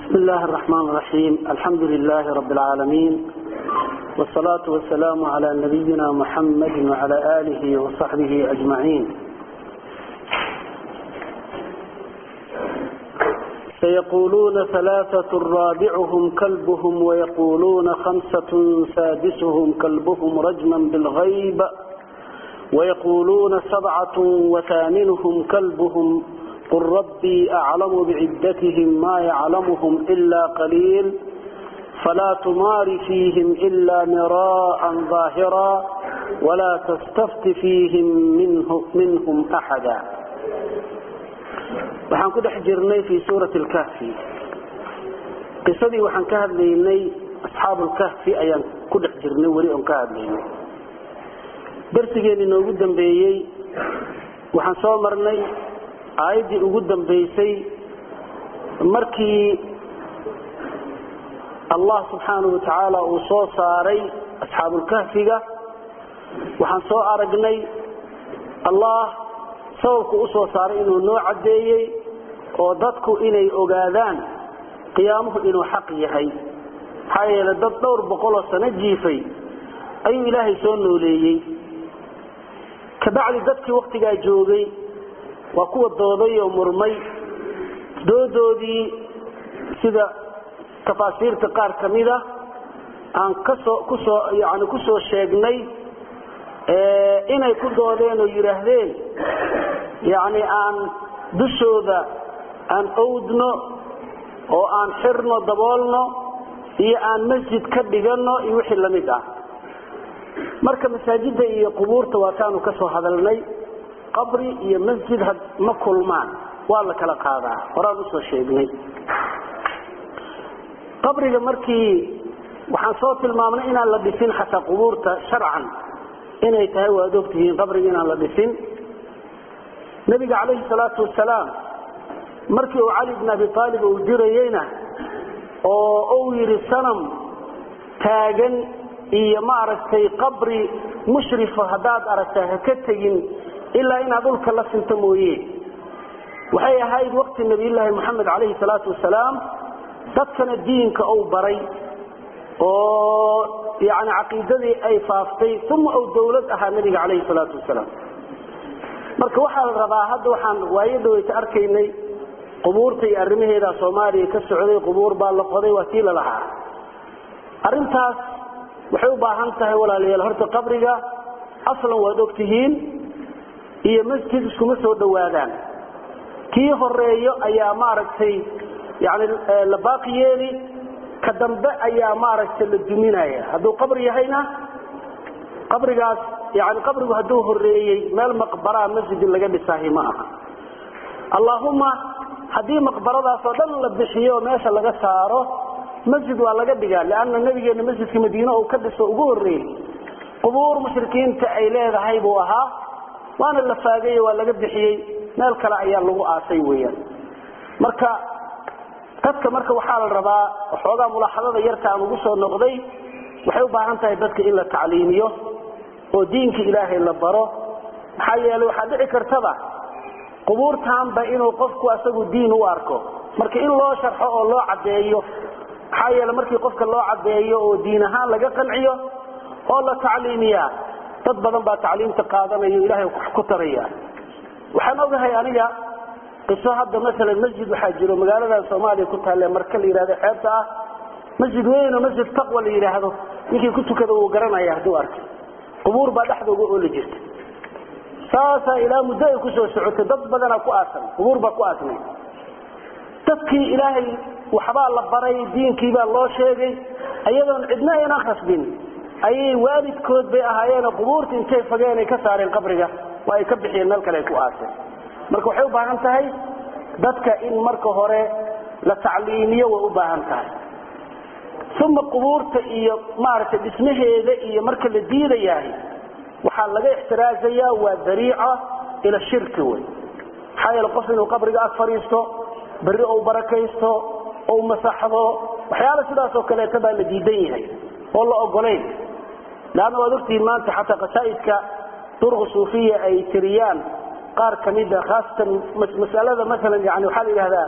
بسم الله الرحمن الرحيم. الحمد لله رب العالمين، والصلاة والسلام على نبينا محمد وعلى آله وصحبه أجمعين. سيقولون ثلاثة رابعهم كلبهم ويقولون خمسة سادسهم كلبهم رجما بالغيب ويقولون سبعة وثامنهم كلبهم قل ربي أعلم بعدتهم ما يعلمهم إلا قليل فلا تمار فيهم إلا مراء ظاهرا ولا تستفت فيهم منهم أحدا. waxaan ku dhex jirnay fi suurati al-kahfi qisadii waxaan ka hadlaynay asxaabul kahfi ayaan ku dhex jirnay wari oo ka hadlaynay darsigeena ugu dambeeyay waxaan soo marnay aayadii ugu dambeysay markii Allah subhanahu wa ta'ala uu soo saaray asxaabul kahfiga waxaan soo aragnay Allah sababku u soo saaray inuu noo cadeeyay oo dadku inay ogaadaan qiyaamuhu inuu xaq yahay hay'ad dad dhowr boqol sano jiifay ayuu Ilaahay soo nooleeyay ka bacdi dadkii waqtiga joogay waa kuwa dooday oo murmay doodoodii sida tafaasiirta qaar kamida aan ku soo sheegnay inay ku doodeen oo yiraahdeen yaani aan dushooda aan awdno oo aan xirno daboolno iyo aan masjid ka dhigano iyo wixii la mid ah marka masaajida iyo qubuurta waa taanu ka soo hadalnay qabri iyo masjid ma kulmaan waa la kala qaadaa horaan u soo sheegnay qabriga markii waxaan soo tilmaamnay inaan la dhisin xataa qubuurta sharcan inay tahay waa ogtihiin qabriga inaan la dhisin nabiga calayhi salaatu wasalaam markii uu cali ibn abi talib uu dirayayna oo uu yiri sanam taagan iyo ma aragtay qabri mushrif hadaad aragtay ha ka tagin ilaa in adulka la sinto mooyee waxay ahayd waqti nabi ilaahi maxamed calayhi salaatu wasalaam dadkana diinka uu baray oo yaani aqeedadii ay faaftay thumma oo dawlad aha nabiga calayhi salaatu wasalaam marka waxa la rabaa hadda waxaan waayadooda arkaynay qubuurta iyo arrimaheeda Soomaaliya ka socday qubuur baa la qoday wasiila laha arintaas waxay u baahan tahay walaalayaal horta qabriga aslan waa ogtihiin iyo masjid isku soo dhawaadaan kii horeeyo ayaa ma aragtay yaani la baaqiyeen ka dambe ayaa ma aragtay la duminaya haduu qabri yahayna qabrigaas yaani qabrigu haduu horeeyay meel maqbara masjid laga dhisay ma aha Allahumma hadii maqbaradaas oo dhan la bixiyo meesha laga saaro masjid waa laga dhigaa laana nabigeena masjidka Madiina oo ka dhiso ugu horeeyay qubuur mushrikiinta ay leedahay buu ahaa waana la faagay waa laga bixiyay meel kale ayaa lagu aasay weeyaan marka dadka marka waxa la rabaa xoogaa mulaaxadada yarta aan ugu soo noqday waxay u baahan tahay dadka in la tacliimiyo oo diinka Ilaahay la baro maxaa yeelay waxa dhici kartaba qubuurtaan ba inuu qofku asagu diin u arko marka in loo sharxo oo loo cadeeyo maxaa yeelay markii qofka loo cadeeyo oo diin ahaan laga qanciyo oo la tacliimiyaa dad badan baa tacliimta qaadanayo Ilaahay ku taraya waxaan ogahay aniga qiso hadda mesela masjid waxa jiro magaalada Soomaaliya ku taale marka la yiraahdo xeebta ah masjid weyn oo masjid taqwa la yiraahdo ninkii ku tukada uu garanaya haduu arko qubuur baa dhaxdooda oo la jirta saasa ila muddo ku soo socotay dad badan ku aasan qubuur baa ku aasanay dadkii Ilaahay waxba la baray diinkii baa loo sheegay ayadoon cidna ayna khasbin ay waalidkood bay ahaayeen qubuurta intay fageen ay ka saareen qabriga waa ay ka bixiyeen meel kale ku aasan marka waxay u baahan tahay dadka in marka hore la tacliimiyo waa u baahan tahay thumma qubuurta iyo maarta dhismaheeda iyo marka la diidayahay waxa laga ixtiraazaya waa dariica ila shirki way xayal qof inuu qabriga ag fariisto bari oo barakaysto oo masaxdo waxyaalo sidaas oo kale tabaa la diidan yahay oo la ogoleyn laana wadurtii maanta xataa qasaa'idka turq suufiya ay tiriyaan qaar kamida khaasatan mas'alada mesela yani waxa la yiraahdaa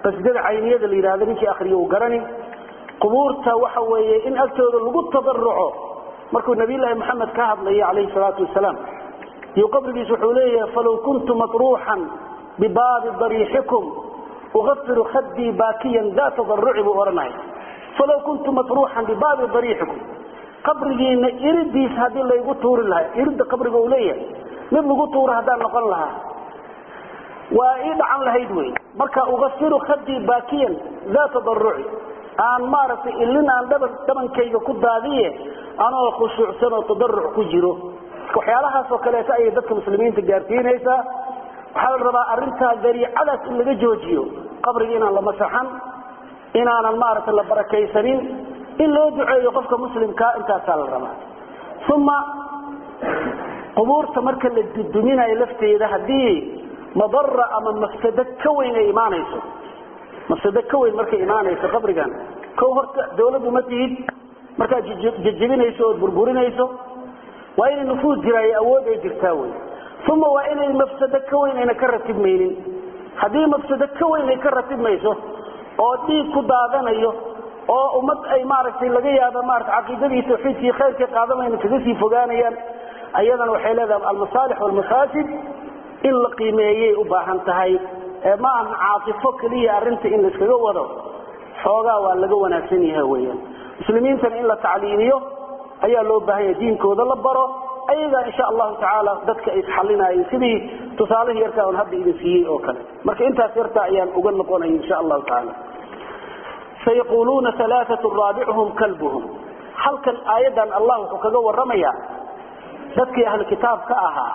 qasdada cayniyada la yiraahdo ninkii akhriyo uu garani qubuurta waxa weeye in agtooda lagu tadarruco markuu nabi ilaahi maxamed ka hadlayay calayhi salaatu wasalaam iyo qabrigiisu wuxuu leeyahay falaw kuntu matruhan bibaabi dariixikum ughfiru khaddi baakiyan daa tadarruci buu oranay falaw kuntu matruhan bibaabi dariixikum qabrigiina iridiis hadii la igu tuuri lahaa irida qabriga uu leeyahay mid lagu tuuro hadaan noqon lahaa waa ii dhacan lahayd way marka ughfiru khaddi baakiyan daa tadarruci aan maartay illinaan dhabankayga ku daadiye anoo khushuucsan oo tadarruc ku jiro waxyaalahaas oo kale ay dadka muslimiinta gaarsiinaysa waxa la rabaa arinta dariicadaas in laga joojiyo qabriga inaan la masaxan inaanan maartay la barakaysanin in loo duceeyo qofka muslimka intaas la rabaa thumma qubuurta marka la duduminayo lafteeda hadii madarra ama mafsada ka weyn ay imaanayso mafsada ka weyn markay imaanayso qabrigan ko horta dawladdu ma tihid marka jijibinayso oo burburinayso waa in nufuud jiray awood ay jirtaa way thumma waa in mafsada ka weyn ay ka ratibmaynin hadii mafsada ka weyn ay ka ratibmayso oo dhiig ku daadanayo oo ummad ay maaragtay laga yaabo maaragtay aqeedadii tawxiidkii khayrka qaadanayna kaga sii fogaanayaan ayadana waxay leedahay al-masalih wal mafasid in la qiimeeyay u baahan tahay ma aan caafifo kaliya arinta in la iskaga wado xoogaa waa laga wanaagsan yahay weeyaan muslimiintan in la tacliimiyo ayaa loo baahan yahay diinkooda la baro ayaga insha Allah taala dadka is xalinayeen sidii tusaale yarka oo hadda idin siiyay oo kale marka intaas yarta ayaan uga noqonay insha Allah taala sayquluna thalathatu rabi'uhum kalbuhum halkan aayadan Allah wuxuu kaga waramaya dadkii ahli kitaabka ahaa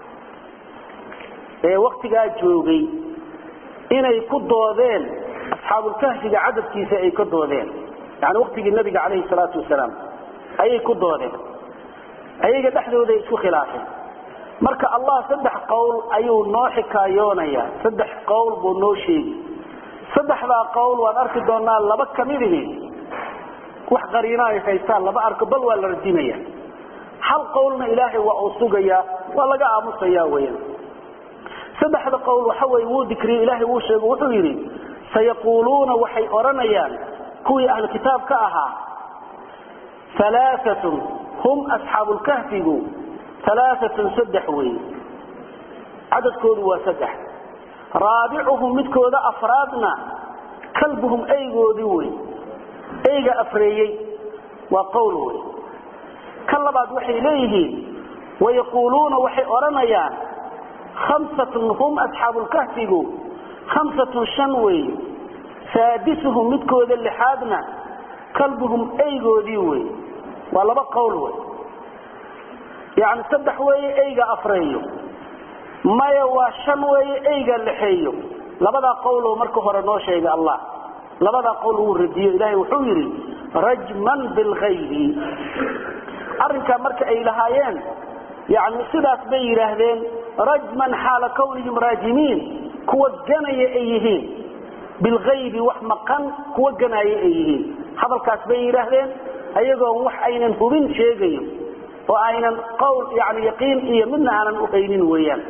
ee waqtiga joogay inay ku doodeen asxaabul kahfiga cadadkiisa ay ka doodeen yani waqtigii nabiga kaleey salaatu wasalaam ay ku doodeen ayaga dhaxdooda isku khilaafeen marka Allah saddex qowl ayuu noo xikaayoonaya saddex qowl buu noo sheegay saddexda qowl waan arki doonaa laba kamidii wax qariina ay haystaan laba arko bal waa la radinaya hal qowlna ilaahay waa uu sugaya waa laga aamusaya weeyaan saddexda qowl waxa way uu dhikri ilaahay uu sheego wuxuu yiri sayquluna waxay oranayaan kuwii ahli kitaabka ahaa ثلاثه هم اصحاب الكهف ثلاثه صدح وي عدد كود وسدح رابعهم مدكود افرادنا كلبهم ايغودي وي ايغا افريي وقول وي كلباد waxay leeyihiin ويقولون waxay oranayaan خمسة هم أصحاب الكهف خمسة شنوي سادسهم مدكود اللحادنا كلبهم أيغودي وي والله بقول وي يعني صدح وي أيغا أفريو ما يوا شنوي أيغا اللحيو لبدا قوله مركو هرنو شيء الله لبدا قوله الرديو إلهي وحويري رجما بالغيب أرنكا مركا أي لهايين يعني سداس بي رهدين رجما حال كونهم راجمين كوا جناي ايهين بالغيب وحمقا كوا جناي ايهين هذا الكاس بي رهدين ايغو wax aynan hubin sheegayo oo aynan qowl yani yaqiin iyo midna aanan u haynin weeyaan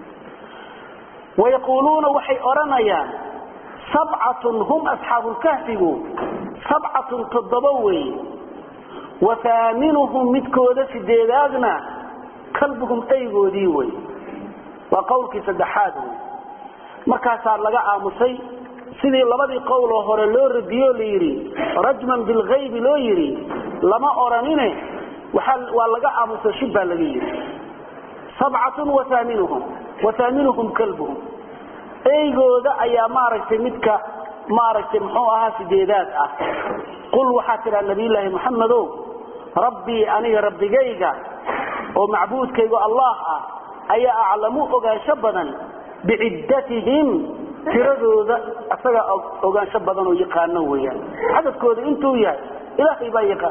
ويقولون وحي أرانيان سبعة هم أصحاب الكهف سبعة تضبوي وثامنهم متكودة سديداغنا كلبهم أيغودي وي وقولك سدحادهم مركاسار لغا آمسي سيدي لبدي قوله هور لو رديو ليري رجما بالغيب لو يري لما أرانيني ولغا آمسي شبه لغيري 7 وثامنهم كلبهم أيغودا أيا ماركتي متك ماركتي محوها سديدات قل وحاتر النبي الله محمد ربي أني ربي جيجا ومعبود كيغو الله أي أعلموا أغان شبدا بعدتهم تردوذا أصدق أغان شبدا ويقانوا ويان حدث كود انتو ويان إلهي بايقان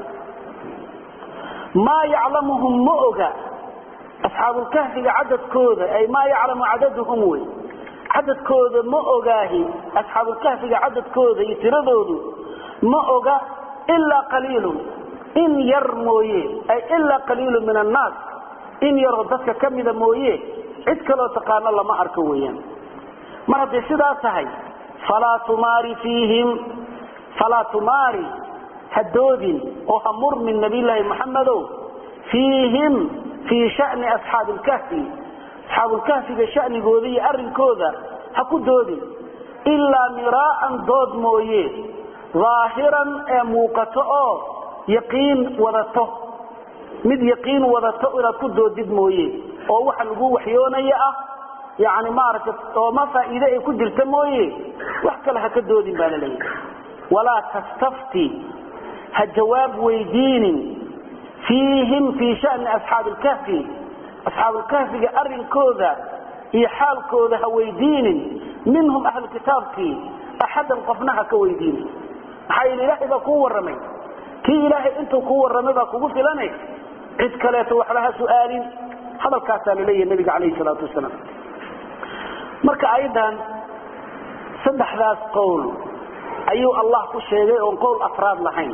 ما يعلمهم مؤغا أصحاب الكهف عدد كود أي ما يعلم عددهم وي عدد كود مؤغاهي أصحاب الكهف عدد كود يتردوذو مؤغا إلا قليل إن يرمويه أي إلا قليل من الناس إن يرددك كمذا مويه عدك لو تقانا الله ما أركويا مرضي سدا سهي فلا تماري هدودين وهمر من نبي الله محمد فيهم في شأن أصحاب الكهف أصحاب الكهف بشأن قوذي أرن كوذا هكو دودين إلا مراء ضد مويه ظاهرا موقته يقين وذته مد يقين وذته إلى كدودين مويه oo waxa lagu waxyoonaya yaani maaragtay oo ma faa'iido ay ku jirto mooyee wax kale ha ka doodin baa leeyahay wala tastafti ha jawaab weydiinin fiihim fi shan ashab al-kahf arrinkooda iyo xaalkooda ha weydiinin minhum ahl kitabki ahadan qofnaha ka weydiinin maxay ilaahay ba ku waramay kii ilaahay intuu ku waramay ba kugu filanay cid kale wax laha su'aalin هذا الكاسان إليه النبي عليه الصلاة والسلام مركا أيضا صدح ذات قول أيو الله كل شيء ونقول أفراد لحين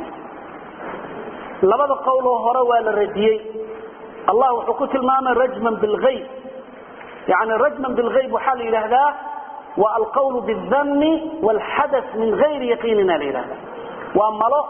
لبدا قوله هروا للرديي الله حكوت المعنى رجما بالغيب يعني رجما بالغيب وحال إلى هذا والقول بالذن والحدث من غير يقيننا لإله وأما له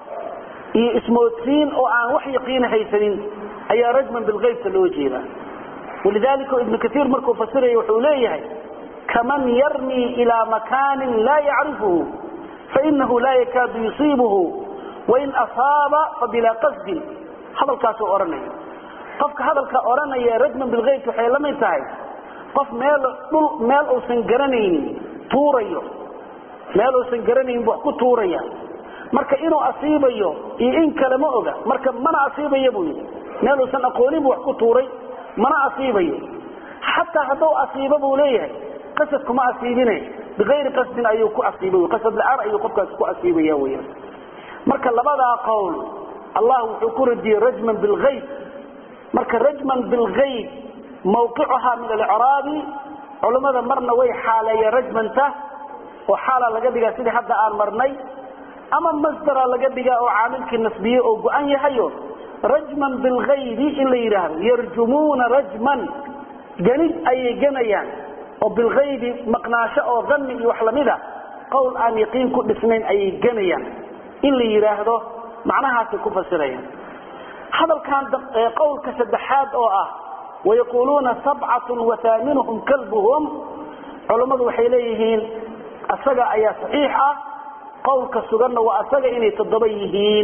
اسمه تسين أو عن وحي يقين هيسنين أي رجما بالغيب تلوجينا ولذلك ابن كثير مركو فسره وحوليه كمن يرمي إلى مكان لا يعرفه فإنه لا يكاد يصيبه وإن أصاب فبلا قصد هذا الكاس أورني قفك هذا الكأورني رجما بالغيب تحيل لما ينتهي قف مال أو سنقرنين طوريو مال أو سنقرنين بحكو طوريا marka inuu asiibayo iyo in kale ma oga marka mana asiibayo buu meel uu san aqoonin wax ku tuuray mana asiibayo hatta haduu asiibo buu leeyahay qasad kuma asiibinay bigeyr qasdin ayuu ku asiibayo qasad la'aan ayuu qofkaas ku asiibaya weeyaan marka labada qowl Allah wuxuu ku radiyay rajman bil ghaib marka rajman bil ghaib mawqi'uha min al-i'rab culimada marna way xaaleeyay rajmanta oo xaala laga dhigaa sidii hadda aan marnay أما مصدر لقبها أو عامل كالنسبية أو قوان يحيو رجما بالغيب إلا يراه يرجمون رجما جنيد أي جنيان وبالغيب مقناشة أو ظن وحلمها قول أن يقين كل اثنين أي جنيان إلا يراه معناها تكون فسرين هذا كان قول كسدحاد أو ويقولون 7 وثامنهم كلبهم علماء وحيليهين السجع أي صحيحة قولك سجنا وأسجع إني تضبيهين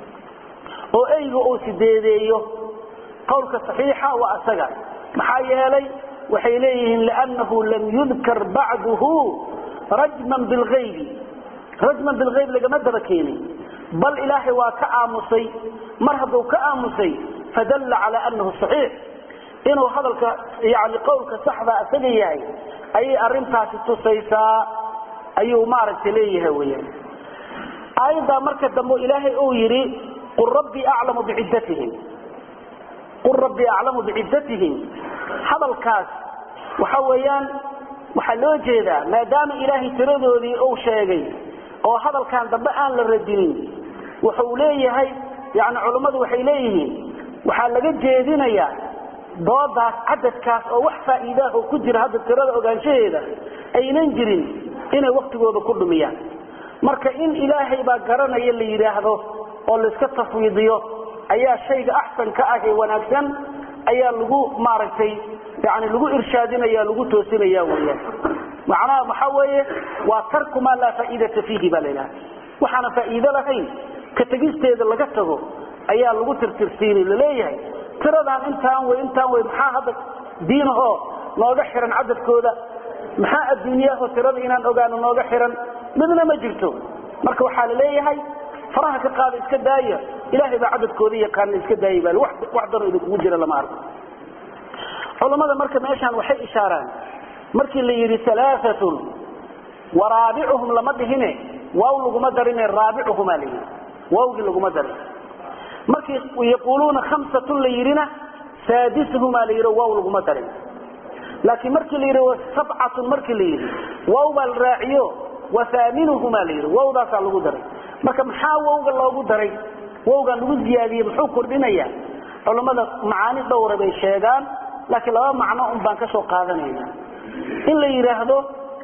أو أيجو أو سديديو قولك صحيحة وأسجع محايا لي وحيليهن لأنه لم يذكر بعده رجما بالغيب لجمد ركيني بل إلهي وكأمسي مرهب وكأمسي فدل على أنه صحيح إنه هذا يعني قولك صحبة أسجع أي أرمتها ستوسيسا أيو مارك ليه ويا أيضا مركز دمو إلهي أو يري قل ربي أعلم بعدتهم هذا الكاس وحويان وحلوجه ذا ما دام إلهي تردو ذي أو شيء أو هذا الكان دبقان للردين وحوليه هاي يعني علماء وحيليه وحلقت جيدين يا ضاد عدد كاس أو وحفا إذاه كجر هذا التردو أو شيء ذا أي ننجرين inay waqtigooda ku dhumiyaan marka in ilaahay ba garanaya la yiraahdo oo la iska tafwiidiyo ayaa shayga ahsan ka ah ee wanaagsan ayaa lagu maaragtay yaani lagu irshaadinaya lagu toosinaya weeyaan macnaha waxa weeye waa tarku ma la faa'iidata fihi balila waxana faa'iido lahayn ka tagisteeda laga tago ayaa lagu tirtirsiinay leeyahay tiradan intaan way maxaa hadda diinaho nooga xiran cadadkooda maxaa adduunyaha tirada inaan ogaano nooga xiran midna ma jirto marka waxa la leeyahay faraha ka qaad iska daaya ilaahay baa cadadkooda yaqaan iska daayay bal wax daro inuu ku jira lama arko culimada marka meeshan waxay ishaaraan markii la yiri 3 warabi'uhum lama dhihine waaw lagu ma darin rabi'uhum alayhi waawgi lagu ma darin markii yaquluna 5 la yirina sadisuhum alayhi waaw lagu ma darin لكن مركي ليري 7 مركي ليري واو بالراعيو وثامنهما ليري واو ذاك لو دري marka maxaa wowga loogu daray wowga lagu ziyaadiyay wuxuu kordhinaya culimada macaani dhowr bay sheegaan laakiin laba macno baan ka soo qaadanayna in la yiraahdo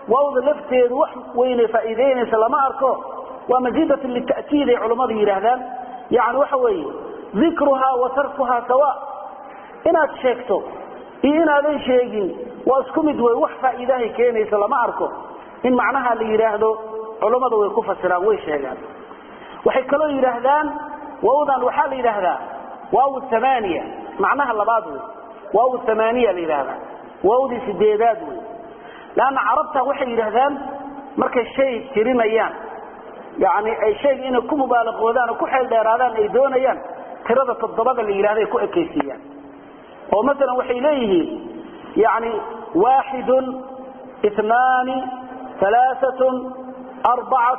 واو لفتيد وح وين فائدين سلام أركو ومزيدة للتأكيد علماء يرهدان يعني وحوي ذكرها وتركها سواء إنها تشيكتو إنها ذي شيئين واسكمد وح فائده كيني سلام أركو إن معناها اللي يرهدو علماء ويكوفة سلام ويشيئان وحكلوا يرهدان ووضا وحال يرهدان واو الثمانية معناها اللبادوي واو الثمانية لهذا واو دي سديداد لأن عربتها وحي يرهدان مركز الشيء ترين أيام يعني أي شيء إنه كم مبالغ ودان وكحل ديرادان أي دون أيام تردت الضبط اللي يرهده يكون أكيسيا ومثلا وحي إليه يعني 1 2 3 4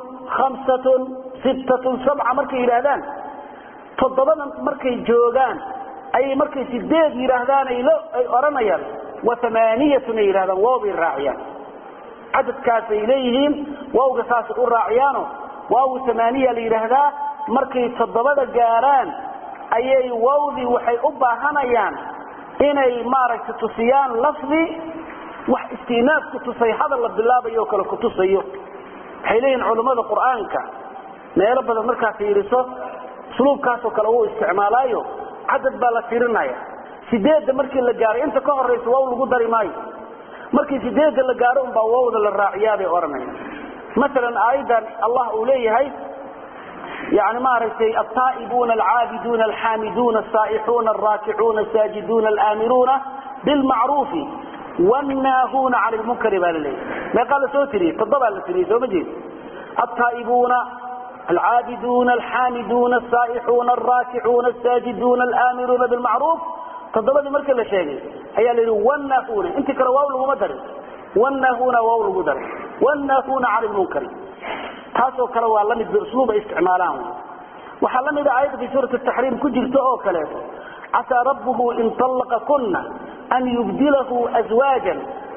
5 6 7 مركز يرهدان تضبط مركز جوغان أي مركز سديد يرهدان أي أرنيا وثمانية يرهدان واو الراعيان عدد كاس إليهم واو قصاص الراعيانه واو 8 ليرهدا مركز تضبط جاران أي واو ذي وحي أبا هنيان إني مارك تصيان لفظي وح استئناف كتصي هذا الله بالله بيوكل كتصيه حيلين علماء القرآن كا ما يربى المركز يرسو سلوك كاسو كلاو استعمالايو عدد بالا تيرنايا سيديد مركي لا غاري انت كهوريس واو لوو داري ماي مركي سيديد لا غارو با واودا لا راعياده اورنايا مثلا ايضا الله اوليهي يعني ما رأيتي الطائبون العابدون الحامدون السائحون الراكعون الساجدون الآمرون بالمعروف والناهون عن المنكر بالليل ما قال سوتري تضبع لسري سو مجيد الطائبون العابدون الحامدون السائحون الراكعون الساجدون الآمرون بالمعروف تضبط مركز الشيء هي اللي والناهون انت كرواو لو مدر والناهون واو لو مدر والناهون عن المنكر تاسو كروا لمد باسلوب استعمالهم وحلمد ايضا في سوره التحريم كجلته او كلام عسى ربه ان طلقكن ان يبدله ازواجا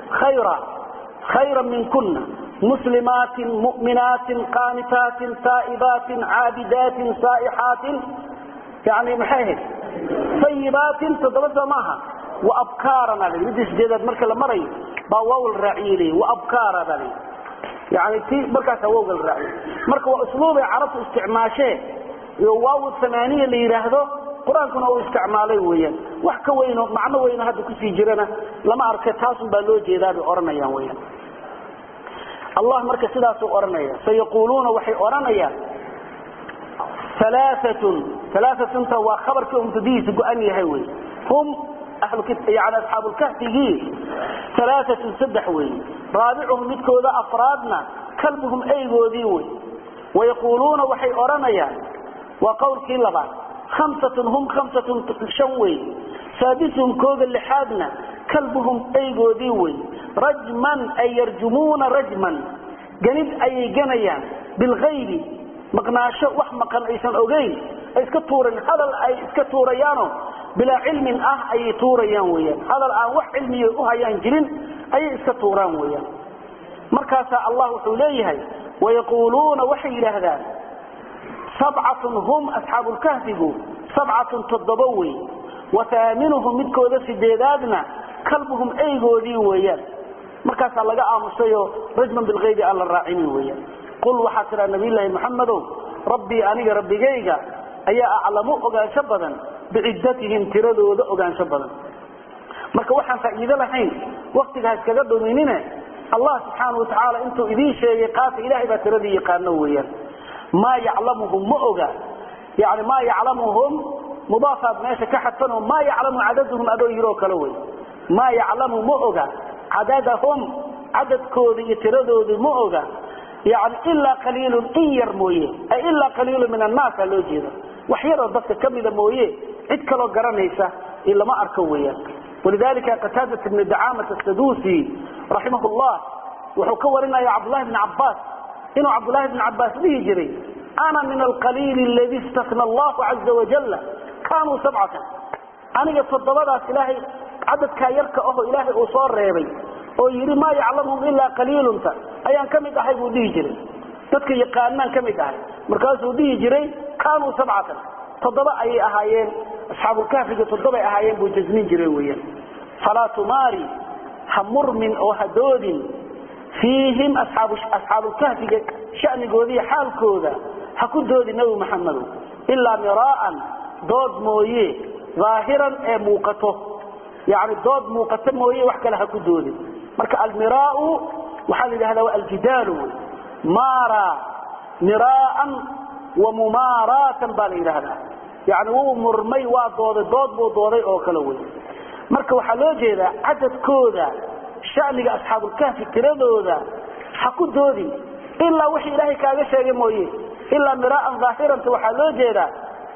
خيرا منكن مسلمات مؤمنات قانتات تائبات عابدات سائحات يعني محاهد طيبات تضبط معها وابكارا يدش جدد مركز المري باواو الرعيلي وابكارا ذلك يعني تي مركز واو الرعي مركز اسلوب عرف استعماشه واو 8 اللي يراهدو قرانكنا هو استعماله ويان wax ka weyn oo macno weyn hadda ku sii jirana lama arkay taas baa loo jeedaa oranayaan weeyaan الله مركز سلاس أرنيا سيقولون وحي أرنيا ثلاثة توا خبركم تديس قاني هوي هم أهل يعني أصحاب الكهف جيل 3 سدحوي رابعهم متكو ذا أفرادنا كلبهم أي ذوذيوي ويقولون وحي أرنيا وقول كلا بعد 5 هم 5 شوي سادسهم كوذ اللحادنا كلبهم أي ذوذيوي رجما أي يرجمون رجما جنب أي جنيان بالغيب مقناشة وحمقا أيسان أوغين اسكتورا هذا أي اسكتوريانو بلا علم أي توريان ويان هذا الآن وح علمي أهيان جرين أي اسكتوران ويان مركاسا الله حليه ويقولون وحي لهذا 7 هم أصحاب الكهف 7 تضبوي وثامنهم مدكو ذا سديدادنا كلبهم أي غودي ويان مركز الله آمسيه رجما بالغيب على الراعين ويا قل وحسر النبي الله محمد ربي أني ربي جيجا أي أعلم أجان شبدا بعدتهم تردوا أجان شبدا مركز وحن فإذا الحين وقت هذا كذب مننا الله سبحانه وتعالى أنتم إذا شيء قاس إلهي بتردي يقانوا ويا ما يعلمهم مؤجا يعني ما يعلمهم مضافة ناس كحتنهم ما يعلم عددهم أدو يروك لوي ما يعلم مؤجا عددهم عدد كود يتردود مؤجا يعني إلا قليل إن يرمويه أي إلا قليل من الناس اللي يجيده وحيرا ضدك كم إذا مويه عدك لو قرنيسة إلا ما أركويه ولذلك قتادة بن دعامة السدوسي رحمه الله وحكورنا يا عبد الله بن عباس إنه عبد الله بن عباس بيجري أنا من القليل الذي استثنى الله عز وجل كانوا 7 أنا يتصدبها إلهي عدد كايرك أهو إلهي أصار ريبي ويري ما يعلمهم إلا قليل انت أيان كم يدحي بوديه جري تدك يقانان كم يدحي مركز بوديه جري كانوا 7 تضبع أي أهايين أصحاب الكهف تضبع أهايين بوجزمين جري ويا فلا تماري همر من أو هدود فيهم أصحاب الكهف شأن قوذي حال كوذا حكدود النبي محمد إلا مراء ضد مويه ظاهرا موقته يعني ضد موقته مويه وحكى لها كدود مركا المراء وحال هذا الجدال مارا مراء ومماراة بالي هذا يعني هو مرمي وضد بوضوضي أو كلوي marka waxa loo jeedaa cadadkooda shacniga asxaabul kahfi tiradooda ha ku doodi illa wixii ilaahay kaaga sheegay mooyee illa miraan zaahiran waxa loo jeedaa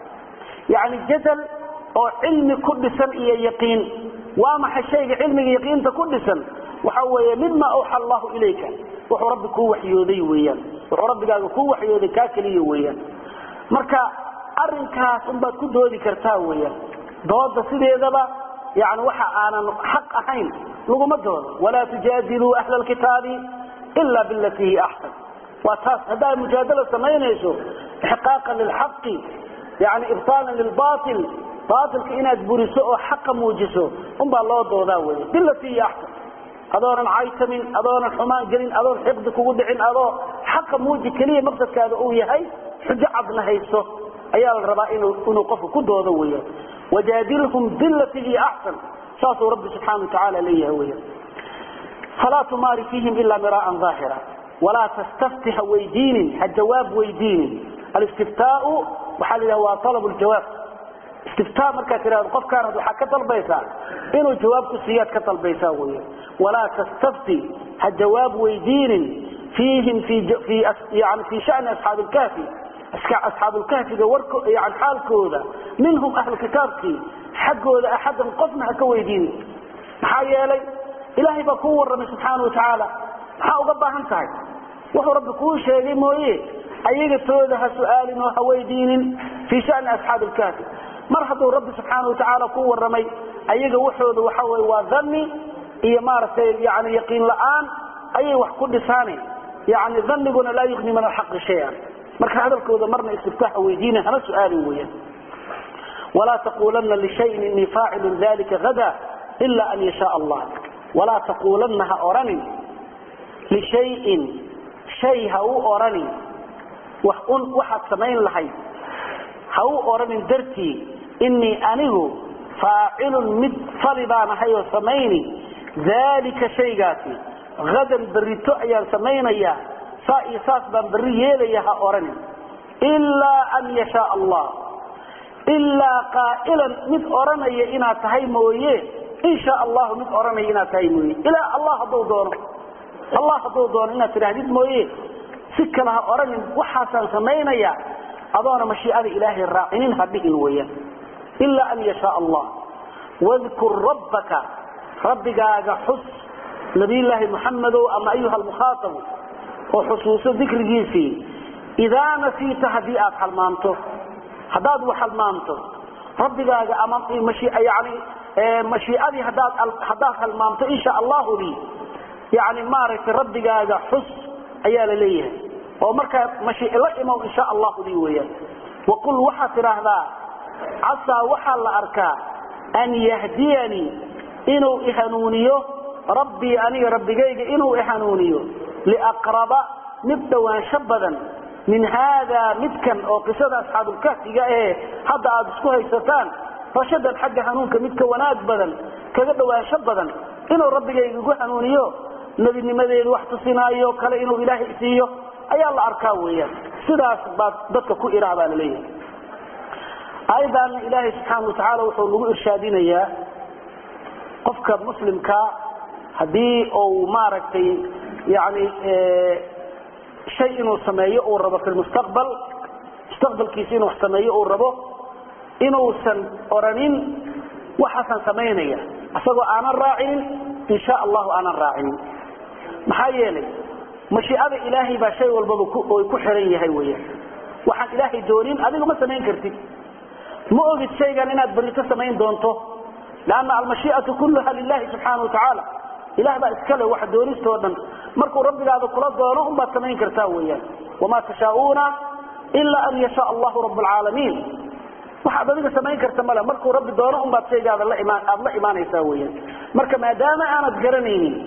yani jadal oo cilmi ku dhisan iyo yaqiin waa maxay shayga cilmiga yaqiinta ku dhisan waxa weeye midma awha Allah ilayka wuxuu rabbi ku waxyooday weeyaan wuxuu rabbigaaga ku waxyooday ka kaliya weeyaan marka arinkaas baad ku doodi kartaa weeyaan dooda sideedaba يعني وحا آنا حق أحين لغم الدول ولا تجادلوا أهل الكتاب إلا بالتي هي أحسن وأساس هذا المجادلة سمين يشوف إحقاقا للحق يعني إبطالا للباطل باطل كإنات برسوء حق موجسوه با الله دو ذاوي بالتي هي أحسن أدونا عايتمين أدونا حمان قلين أدونا حقدك وقدعين أدونا حق موجي كلية مقصد كادئوية هاي حجة عبنا هيسو أيال الربائين ونوقفوا كدو ذوية وجادلهم بالتي أحسن شاطوا رب سبحانه وتعالى ليه هوية فلا تماري فيهم إلا مراء ظاهرا ولا تستفتح ويدين الجواب ويدين الاستفتاء وحال هو طلب الجواب استفتاء مركا كراد قف كانت وحا كطلبيسا إنه جواب كسيات كطلبيسا هوية ولا تستفتي الجواب ويدين فيهم يعني في شأن أصحاب الكهف أصحاب الكهف يعني حال كوذا منهم أهل كتابك حقه أحد قفنا كويدين محايا لي إلهي بكور رمي سبحانه وتعالى محاو قبها انتهي وهو رب كل شيء مويه أيها تودها سؤال وهويدين في شأن أصحاب الكهف مرحبا رب سبحانه وتعالى كور رمي أيها وحود وحوي وظني إيه مارس يعني يقين الآن أيه وحكود ثاني يعني ظنبنا لا يغني من الحق شيئا marka hadalkooda marna istiftaax weydiina hana su'aali weeyaan wala taqulanna li shay'in inni fa'ilun dhalika gada illa an yasha Allah wala taqulanna orani li shay'in shay'a orani waxa samayn lahay ha orani darti inni anigu fa'ilun mid falibana hayo samayni dhalika shay'gaati gadan barito ayan samaynaya إيساس بمبريه ليها أوراني إلا أن يشاء الله إلا قائلا مد أوراني إنا تهيمويه إن شاء الله مد أوراني إنا تهيمويه إلا الله دو دون إنا ترهديد مويه سك لها أوراني وحسن سمينيا أدونا مشيئة إلهي الراعين هبئن ويه إلا أن يشاء الله واذكر ربك حس نبي الله محمد أما أيها المخاطب وحصوص ذكر جيسي إذا نسيت هديئات حلمانته هداد وحلمانته ربي قاقى أمام مشيئة يعني مشيئة هداد حلمانته إن شاء الله لي يعني مارك ربي قاقى حس أيال ليه ومركا مشيئة لئمه إن شاء الله لي ويا وقل وحسر هذا عسى وحل أركا أن يهديني إنو إحنونيو ربي أني ربي قاقى إنو إحنونيو لأقرب نبدأ شبدا من هذا مدكا أو قصة أصحاب الكهف هذا أدسكوها يستان فشدا حق هنونك مدكا ونادبدا كذا شبدا إنه ربي يقول هنونيو نبي نمذي الوحد صنايو كلا إنه إلهي إسيو أي الله أركاوية سيدا ضدك كو إرابة لليه أيضا إلهي سبحانه وتعالى وحوله إرشادين إياه قفك مسلم كا هدي أو ماركتي يعني شيء إنه سمايه أو ربه في المستقبل كيسين وسمايه أو ربه إنه سن أورانين وحسن سمينيه أصدق أنا الراعين إن شاء الله أنا الراعين محايلي مشيئة إلهي بشيء والبضو كحرين يهيوية وحن إلهي دورين أذيك ما سمين كرتي مؤذي شيء قال إنها بريتا سمين دونته لأن المشيئة كلها لله سبحانه وتعالى إله بقى إسكاله واحد دوريست ودن مركو ربي هذا كل دورهم بقى سمين كرتاوية وما تشاءون إلا أن يشاء الله رب العالمين وحد ذلك سمين كرتملا مركو ربي دورهم بقى شيء هذا الله إيمان يساوية مركو ما دام أنا تقرنيني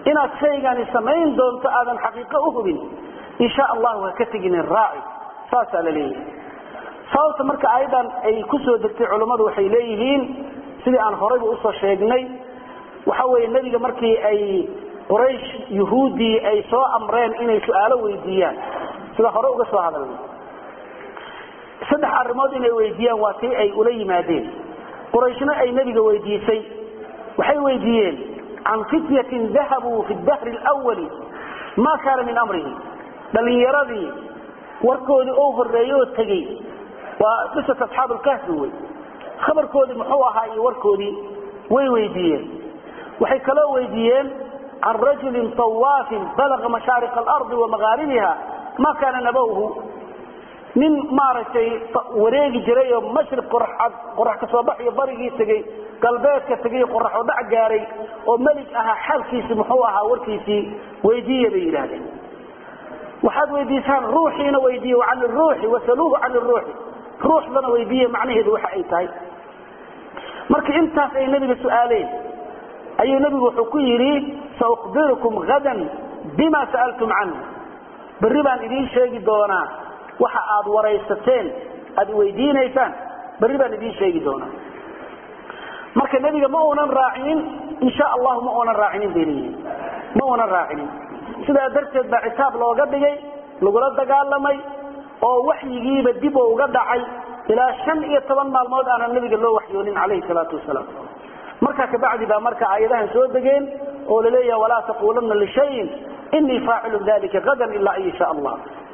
inaad shaygan samayn doonto aadan xaqiiqo u hubin insha Allah waa ka tagin raaci saasa la leeyahay sababta marka aydan ay ku soo degtay culimadu waxay leeyihiin sidii aan horey u soo sheegnay waxa weeye nabiga markii ay quraysh yahuudi ay soo amreen inay su'aalo weydiiyaan sida hore uga soo hadalnay saddex arrimood inay weydiiyaan waa tii ay ula yimaadeen qurayshna ay nabiga weydiisay waxay weydiiyeen عن فتية ذهبوا في الدهر الأول ما كان من أمره بل يرضي وركود أوفر ريوت تجي وقصة أصحاب الكهف خبر كود محوها وركودي ويدين وحكلوا ويدين عن رجل طواف بلغ مشارق الأرض ومغاربها ما كان نبوه من مارتي وريق جري مشرق قرح كصباح يبرقي تجي قلبيتك تجي قرح ودع جاري وملك أها حالكيسي محوها وركيسي ويديه بإلهي وحد ويديسان روحينا ويديه عن الروح وسلوه عن الروح روح لنا ويديه معنيه ذو حقيقي مركي انت في نبي بسؤالين أي نبي وحكيري سأخبركم غدا بما سألتم عنه بالربان إذين شيء دونا وحقاد وريستين أدي ويدين ايسان بالربان إذين شيء دونا marka nabiga ma oonan raacin insha Allah ma oonan raacin diiniin ma oonan raacin sida darteed baa citaab looga dhigay lagula dagaalamay oo waxyigiiba dib uga dhacay ilaa 15 maalmood aan nabiga loo waxyoonin kaleey salaatu wasalaam marka ka bacdi baa marka aayadahan soo dageen oo la leeyahay wala taqulanna li shay'in inni faa'ilu dhalika gadan illa insha Allah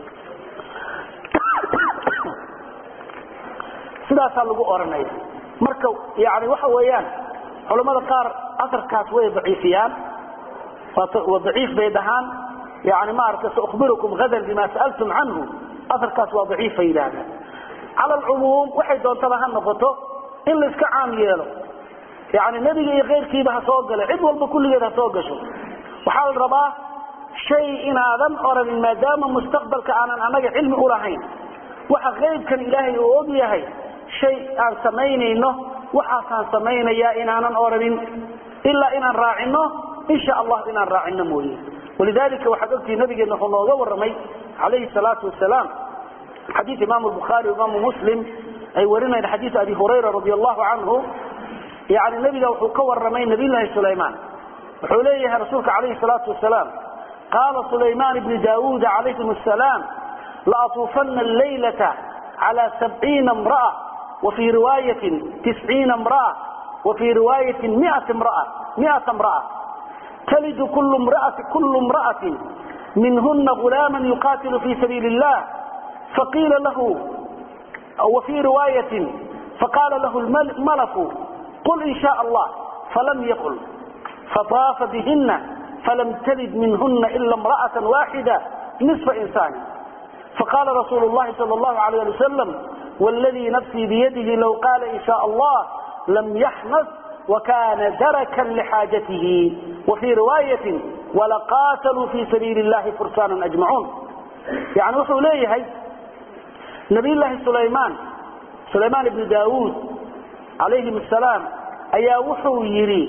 sidaas lagu oranay marka yaani waxa weeyaan culimada qaar asarkaas way daciifiyaan wa daciif baydahan yaani ma arka akhbirukum gadan bima sa'altum anhu asarkaas waa daciif baydahan ala al-umum waxay doontaa ha noqoto in la iska caam yeelo yaani nabiga iyo qeyrkiiba ha soo galay cid walba kulligeed ha soo gasho waxa la rabaa shay inaadan oran maadaama mustaqbalka aanan anaga cilmi u lahayn waxa qeybkan ilaahay oo og yahay شيء aan sameeynayno waxaan sameeynaya inaanan oranin illa inaan raacino insha Allah inaan raacino mooyee ولذلك waxa ogtii nabigeena wuxuu nooga waramay عليه الصلاه والسلام حديث امام البخاري وامام مسلم ay warinayaan حديث ابي هريره رضي الله عنه يعني nabiga wuxuu ka waramay nabi الله سليمان wuxuu leeyahay rasuulka عليه الصلاه والسلام قال سليمان ابن داوود عليه السلام لا اطوفن الليله على 70 امراه وفي رواية 90 امرأة وفي رواية 100 امرأة تلد كل امرأة منهن غلاما يقاتل في سبيل الله فقيل له وفي رواية فقال له الملك قل إن شاء الله فلم يقل فطاف بهن فلم تلد منهن إلا امرأة واحدة نصف إنسان فقال رسول الله صلى الله عليه وسلم والذي نفسي بيده لو قال إن شاء الله لم يحنث وكان دركا لحاجته وفي رواية ولقاتلوا في سبيل الله فرسانا أجمعون يعني وحو ليه نبي الله سليمان بن داود عليه السلام أيا وحو يري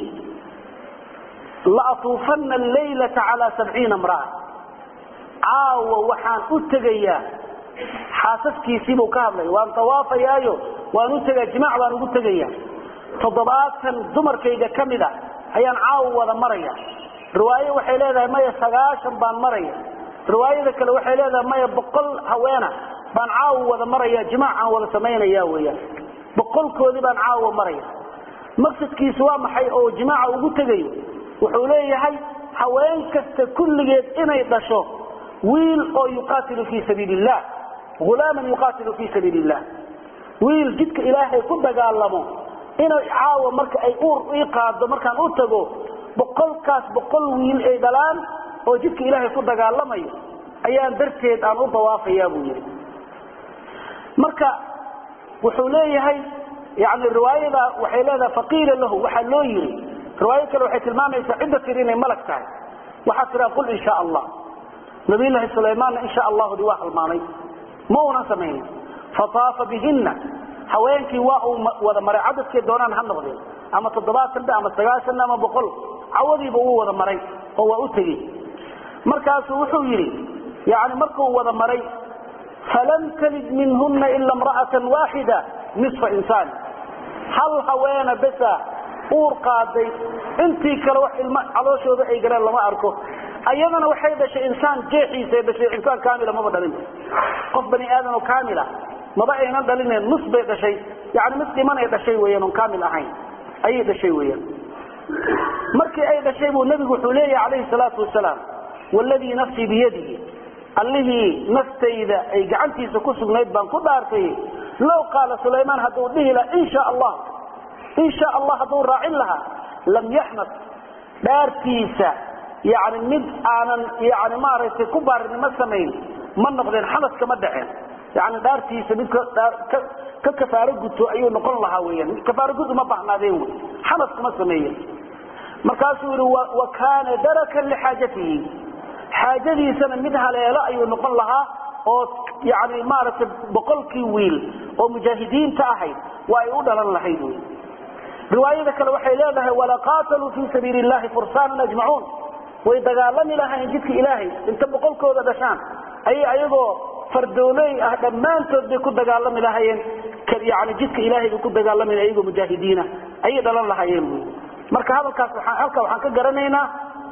لأطوفن الليلة على 70 امرأة عاو وحان أتغيا xaasaskiisii buu ka hadlay waan tawaafayaayo waan u tagay jimaac waan ugu tagayaa toddobaatan dumarkayga kamida ayaan caaw wada maraya riwaayo waxay leedahay maya 90 baan maraya riwaayada kale waxay leedahay maya 100 haweena baan caaw wada maraya jimaac aan wada sameynaya weeyaan 100 koodi baan caaw maraya maqsadkiisu waa maxay oo jimaac ugu tagayo wuxuu leeyahay haween kasta kulligeed inay dhasho wiil oo yuqaatilu fi sabilillah غلاما يقاتل في سبيل الله ويل جدك إلهي كل دقالمو إنه عاوة مركا أي أور إيقاد مركا أتقو بقل كاس بقل ويل أي دلان وجدك إلهي كل دقالمو أيان درتيد أن أطوافي يا أبوي مركا وحوليه هاي يعني الرواية وحيلها فقيل له وحلو يري رواية كالوحية المامة يسعد ترين ملك تاعي وحتى قل إن شاء الله نبي الله سليمان إن شاء الله دواح المامي مونا سمين فطاف بهن حوينكي وذا مري عدد كي دونان هنغضي اما تضبات تبدا اما 9 اما بقول عوضي بو وذا مري oo u tagay markaas wuxuu yiri yaani markuu wada maray falam talid minhunna illa imra'atan wahida nisfa insan hal haweena basa uur qaaday intii kale wax ilma calooshooda ay galeen lama arko ayadana waxay dhashay insaan jeexiisa dhashay insaan kaamil ma badalin qof bani aadam oo kaamil ah ma baayna dhalineen nus bay dhashay yaani musliman ay dhashay weeyaan kaamil ahayn ay dhashay weeyaan markii ay dhashay buu nabigu wuxuu leeyahay alayhi salatu wasalaam walladhi nafsi bi yadihi alladhi naftayda ay gacantiisa ku sugnayd baan ku dhaartay law qala sulayman haduu dhihi la insha Allah haduu raacin laha lam yahmas dhaartiisa يعني مد أنا يعني ما رأيت كبار ما سمين ما نقدر حمس كما دعين يعني دارتي سميت ككفار جدو أيوة نقول لها ويا كفار جدو ما بعنا ذيو حمس كما سمين مركزور وكان دركا لحاجته حاجتي سنة مدها لا أيوة نقول لها أو يعني ما رأيت بقول كيويل أو مجاهدين تاهي ويقول لنا حيدو رواية ذكر وحي لها ولا قاتلوا في سبيل الله فرسانا أجمعون ويدغالمي لها جدك إلهي انت بقول كودا دشان ايضو فردولي دمانتود بي كدغالمي لهاين يعني جدك إلهي بي كدغالمي ايغو مجاهدين اي دلان لهاين marka hadalkaas waxaan ka garanaynaa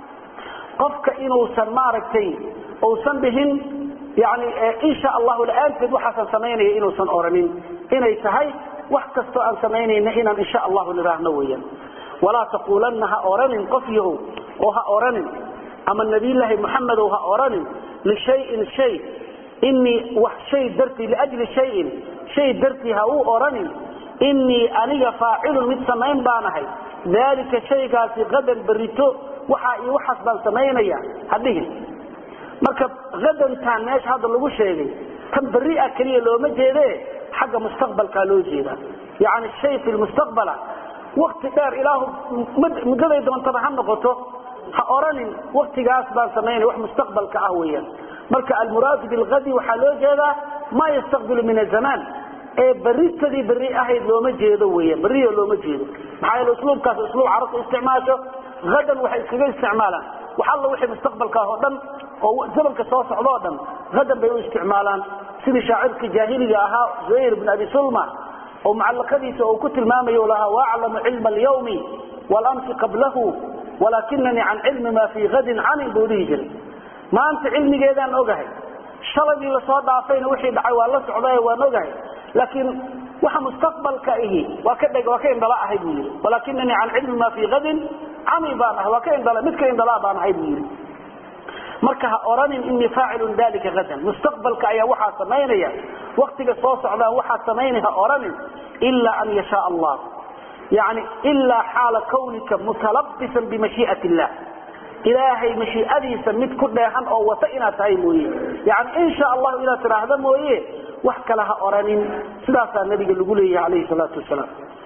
qofka inuu san maaragtay oo san bihin yani insha Allah la'aanteed waxa sameeynay inuu san oranin inay tahay wax kasto aan sameeynayna inaan insha Allah niraahno weeyaan wala taqulanha oranin qofiyuhu وها أوراني أما النبي الله محمد وها أوراني لشيء شيء إني وشيء درتي لأجل شيء درتي هاو أوراني إني أني فاعل من سمين بانهي ذلك شيء قاسي غدا بريتو وحس بان سمينيا هذه مركب غدا تاناش هذا اللي شيء كم بريئة كلية لو مجيده حق مستقبل كالو جيدا يعني الشيء في المستقبل وقت دار إله مجرد يدون طبعا نقطه هأوراني وقت جاس بان سميني وح مستقبل كأهويا مركا المراد بالغد وحلو جيدا ما يستقبل من الزمان بريت دي بري أهيد لو مجيده ويا بريه لو مجيده معايا الأسلوب كاس أسلوب عرض استعماله غدا وحي سجل استعمالا وحله وحي مستقبل كهودن أو زمن كصوص عضادا غدا بيو استعمالا سيد شاعرك جاهلي أها زهير بن أبي سلمى ومعلق حديث أو كتل ما يولها وأعلم علم اليوم والأمس قبله ولكنني عن علم ما في غد عن البوليجر ما أنت علمي جيدان أوجهي شلبي لصاد عفين وحي دعوة الله سعودية ونوجهي لكن وح مستقبل كأيه وكين دلاء هيبير ولكنني عن علم ما في غد عن بانه وكين دلاء مثكين دلاء بانه هيبير مركها أوراني إني فاعل ذلك غدا مستقبل كأيه وحا سمينيا وقتك الصوص على وحا سمينها أوراني إلا أن يشاء الله يعني إلا حال كونك متلبسا بمشيئة الله إلهي مشيئتي سميت كلها أو وطئنا تايموي يعني إن شاء الله إلى ترى هذا مويه وحكى لها أورانين سلاسة النبي يقول عليه الصلاة والسلام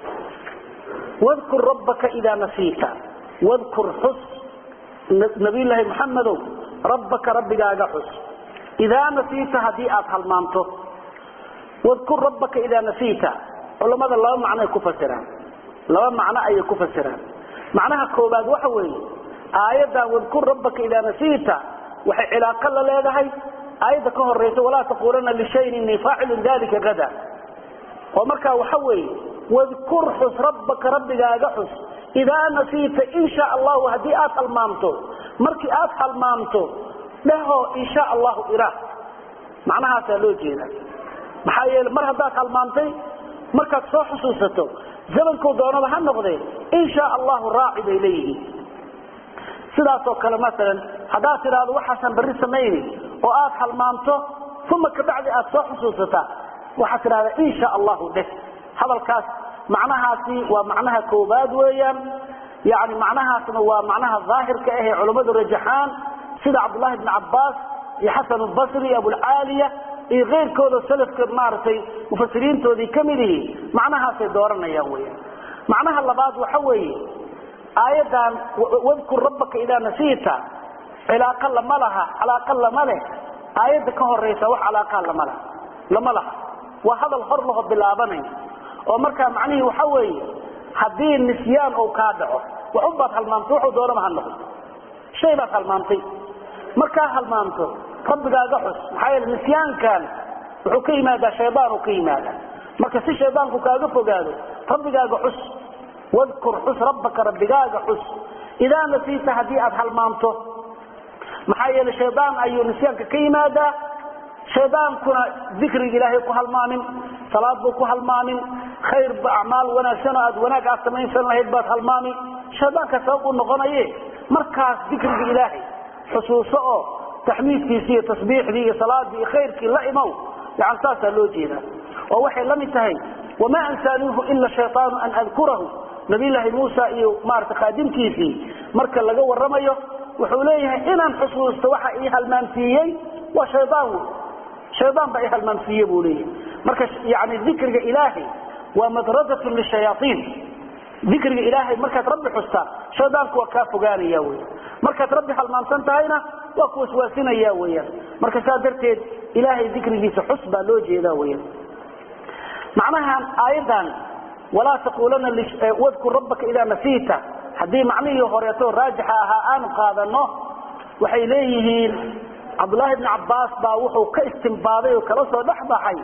واذكر ربك إذا نسيت واذكر حس نبي الله محمد ربك حس إذا نسيت هديئة هالمامته واذكر ربك إذا نسيت والله ماذا الله معنى كفسران لو معنى أي كفسران معناها كوباد وحوي آية واذكر ربك إذا نسيت وحي علاقة لهذا آية كهر ريت ولا تقولن لشيء إني فاعل ذلك غدا ومركا وحوي واذكر حس ربك حس إذا نسيت إن شاء الله هديئات المامته مركئات المامته له إن شاء الله إراه معناها تلوجينا محايل مرهدات المامتي مركا تصو حسوسته زمنكو دونada ha noqday in sha Allah raa'id ilayhi sidaas oo kale مثلا hadaa tiraado waxa san bari sameeyay oo aad halmaanto thumma ka bacdi aad soo xusuusata waxa tiraado in sha Allah dheh hadalkaas macnahaasi waa macnaha koobaad weeyaan yaani macnahaasna waa macnaha zaahirka ah ee culimadu rajaxaan sida Abdullah ibn Abbas iyo Hasan al-Basri Abu al-Aliya iyo غيركooda salafka maartay mufasiriintoodii kamidii macnahaas ay dooranayaan weeyaan macnaha labaad waxa weeye aayadan wadkur rabbaka ila nasita علاقه لما لها علاقه لما له aayada ka horeysa wax علاقه lama laha وهذا الحر له bilaabanay oo marka macnaheedu waxa weeye hadii nisyaan oo ka dhaco waxba halmaanto wuxuu doona ma hadlo shay baad halmaantay markaa halmaanto rabbigaaga xus maxaa yeelay nisyaankan wuxuu ka yimaadaa shaydaanu ka yimaadaa marka si shaydaanku kaaga fogaado rabbigaaga xus wadkur xus rabbaka rabbigaaga xus idaa nasiita haddii aad halmaanto maxaa yeelay shaydaan ayuu nisyaanka ka yimaadaa shaydaankuna dikriga ilaahay ku halmaamin salaad buu ku halmaamin khayr acmaal wanaagsan aad wanaag aad samaysan lahayd baad halmaami shaydaanka sabab u noqonaye markaas dikriga ilaahay xusuuso oo taxmiidkiisa iyo tasbiixdii iyo salaadii iyo khayrkii la imow yani saasaa loo jeedaa oo waxay la mid tahay wamaa ansaanuuhu ila shaytaanu an adkurahu nabiyullaahi muusa iyo maarata qaadimkiisii marka laga warramayo wuxuu leeyahay inaan xusuusto waxa ii halmaansiiyey waa shaydaan wey shaydaan baa ii halmaansiiye buu leeyahay marka yani dikriga ilaahay waa madradatun lishayaatiin dikriga ilaahay markaad rabbi xustaa shaydaanku waa kaa fogaanaya wey markaad rabbi halmaansan tahayna waa ku waswaasinaya weyaan marka saa darteed ilaahay dikrigiisa xus baa loo jeedaa weyaan macnahan aayadan walaa taquulanna wadkur rabbaka idaa nasiita haddii macnihii horeeto raajixa ahaa aanu qaadano waxay leeyihiin cabdullaahi ibni cabbaas baa wuxuu ka istimbaaday oo kala soo dhex baxay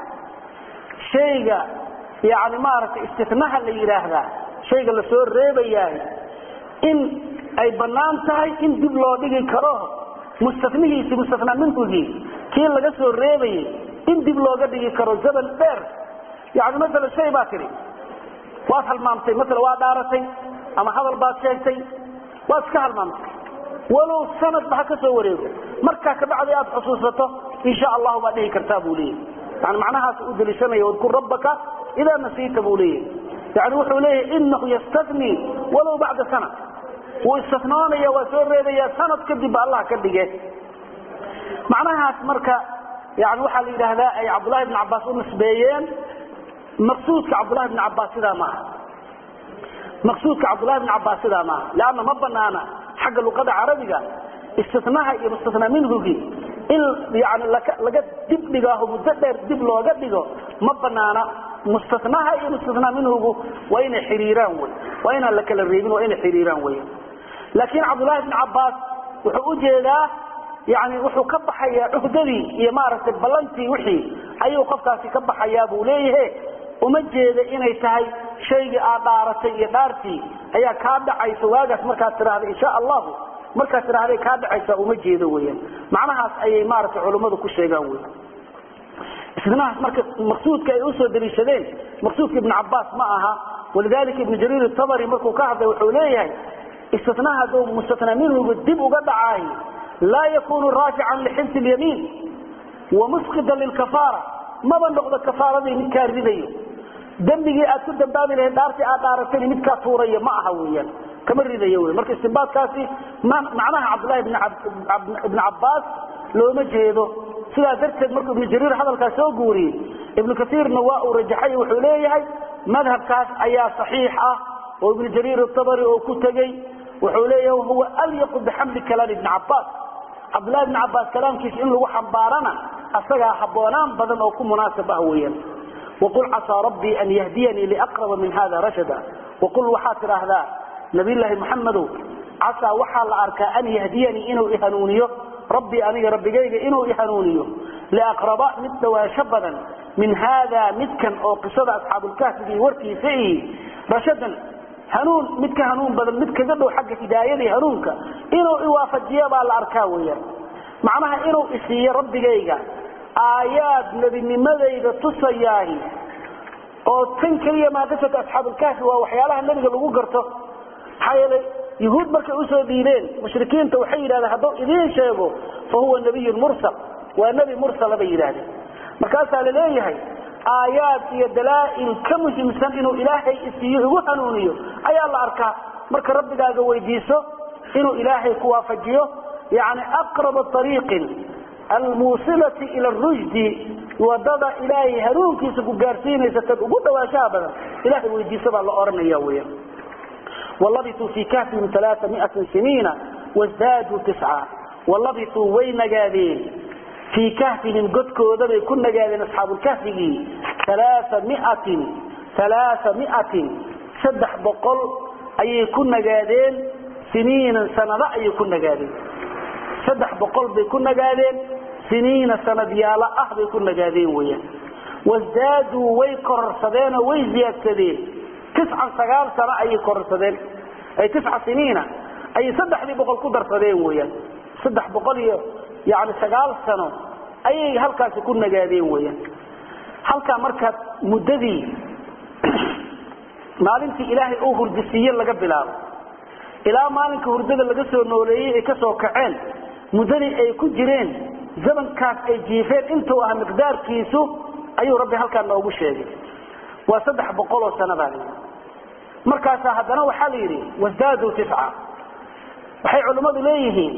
shayga yani maaragtay istinaha la yidhaahdaa shayga lasoo reebayahay in ay bannaan tahay in dib loo dhigi karo mustanihiisi mustana minhugii kii laga soo reebayay in dib looga dhigi karo zaman dheer yani maala shay baa tidhi waad halmaamtay maala waa dhaaratay ama hadal baad sheegtay waad iska halmaamtay walow sanadba ha ka soo wareego markaa kabacdi aad xusuusato insha allahu baad dhihi kartaa buu leeyahy yani macnahaas u daliishanaya wadkur rabbaka idaa nasiita buu leeyahy yani wuxuu leeyahay inahu yastanii walow bacda sana wuu istinoonaya waa soo reebaya sanad kadib ba allah ka dhige macnahaas marka yani waxaa la yidhaahdaa ay cabdullahi ibn cabbaas u nisbeeyeen maqsuudka cabdullahi ibn cabbaas sidaa maaha maqsuudka cabdullahi ibn cabbaas sidaa maaha leanna ma banaana xagga luqada carabiga istinaha iyo mustana minhugi in yani laga dib dhigaaho muddo dheer dib looga dhigo ma banaana mustanaha iyo mustana minhugu waa inay xiriiraan wey waa inaan la kala reebin waa inay xiriiraan wey laakiin cabdullahi ibn cabbaas wuxuu u jeedaa yani wuxuu ka baxayaa cuhdadii iyo maaragtay ballantii wixii ayuu qofkaasi ka baxayaa buu leeyahe uma jeeda inay tahay shaygii aad dhaaratay iyo dhaartii ayaa kaa dhacaysa waagaas markaad tidhaahda insha allahu markaad tidhaahday kaa dhacaysa uma jeedo weyaan macnahaas ayay maaragtay culummadu ku sheegaan wey isnahaas marka maqsuudka ay usoo daliishadeen maqsuudka ibn cabbaas ma aha walidalika ibn jariir atabari markuu ka hadlay wuxuu leeyahay istinaha hadduu mustana minhugu dib uga dhacaay laa yakunu raajican lixibsi lyamiin wamusqidan lilkafaara maba noqdo kafaaradii midkaa ridayo dembigii aad ku dambaabi lahayd dhaartii aad dhaaratay midkaa tuuraya ma aha weyaan kama ridayo wey marka istinbaadkaasi macnaha cabdullahi ibn cabbaas looma jeedo sidaa darteed markuu ibnu jariir hadalkaas soo guuriyey ibnu kaiirna waa uu rajaxay wuxuu leeyahay madhabkaas ayaa saxiix ah oo ibnu jariir atabari oo ku tegey wuxuu leeyahay huwa alyaqu bixamli kalaam ibni cabbaas cabdullahi ibni cabbaas kalaamkiisa in lagu xambaarana asagaa habboonaan badan oo ku munaasib ah weyaan waqul casaa rabbii an yahdiyanii liaqraba min hada rashada waqul waxaad tidhaahdaa nabiyllaahi maxamedow casaa waxaa la arkaa an yahdiyanii inuu ihanuuniyo rabbii aniga rabbigayga inuu ihanuuniyo liaqraba mid dhawaansho badan min haada midkan oo qisada asxaabulkahfigii warkiisa ii rashadan hanuun mid ka hanuun badan mid kaga dhow xagga hidaayadii hanuunka inuu iwaafajiyo baa la arkaa weyaan macnaha inuu isiiyo rabbigayga aayaad nebinimadayda tusayaahi oo tan keliya maa qisata asxaabulkahfi waa waxyaalaha nebiga lagu garto maxaa yeelay yuhuud markay usoo dhiibeen mushrikiinta waxay yidhahdeen hadduu idiin sheego fa huwa nabiyun mursal waa nebi mursala bay yidhahdeen markaasaa la leeyahay aayaad iyo dalaa'il ka muhiimsan inuu ilaahay isiiyo igu hanuuniyo ayaa la arkaa marka rabbigaaga weydiiso inuu ilaahay ku waafajiyo yani aqraba ariiqin almuusilati ila rushdi wadada ilaahay hanuunkiisa ku gaarsiinaysa tad ugu dhawaanshaha badan ilahay weydiiso baa la oranaya weya walabithuu fii kahfihim 300 siniina wasdaaduu 9 walabithuu way nagaadeen fii kahfihim godkooda bay ku nagaadeen asxaabulkahfigii 300 300 ayay ku nagaadeen سنين سنة أي كنا قادين سدح بقلب كنا قادين سنين سنة ديالا أحد كنا قادين ويا وازدادوا ويكرر صدين ويزياد سدين 9 سنة أي كرر صدين أي 9 سنين أي سدح لي بقل قدر صدين ويا سدح بقل يعني 9 سنة أي هلكاس كنا قادين ويا هلكا مركز مددي maalintii ilaahay uu hurdisiiyay laga bilaabo ilaa maalinka hurdada laga soo nooleeyay ay ka soo kaceen mudadii ay ku jireen zamankaas ay jiifeen intuu ah miqdaarkiisu ayuu rabbi halkaan noogu sheegay waa 300 sano baa markaas haddana waxa la yiri wasdaadu 9 waxay culimadu leeyihiin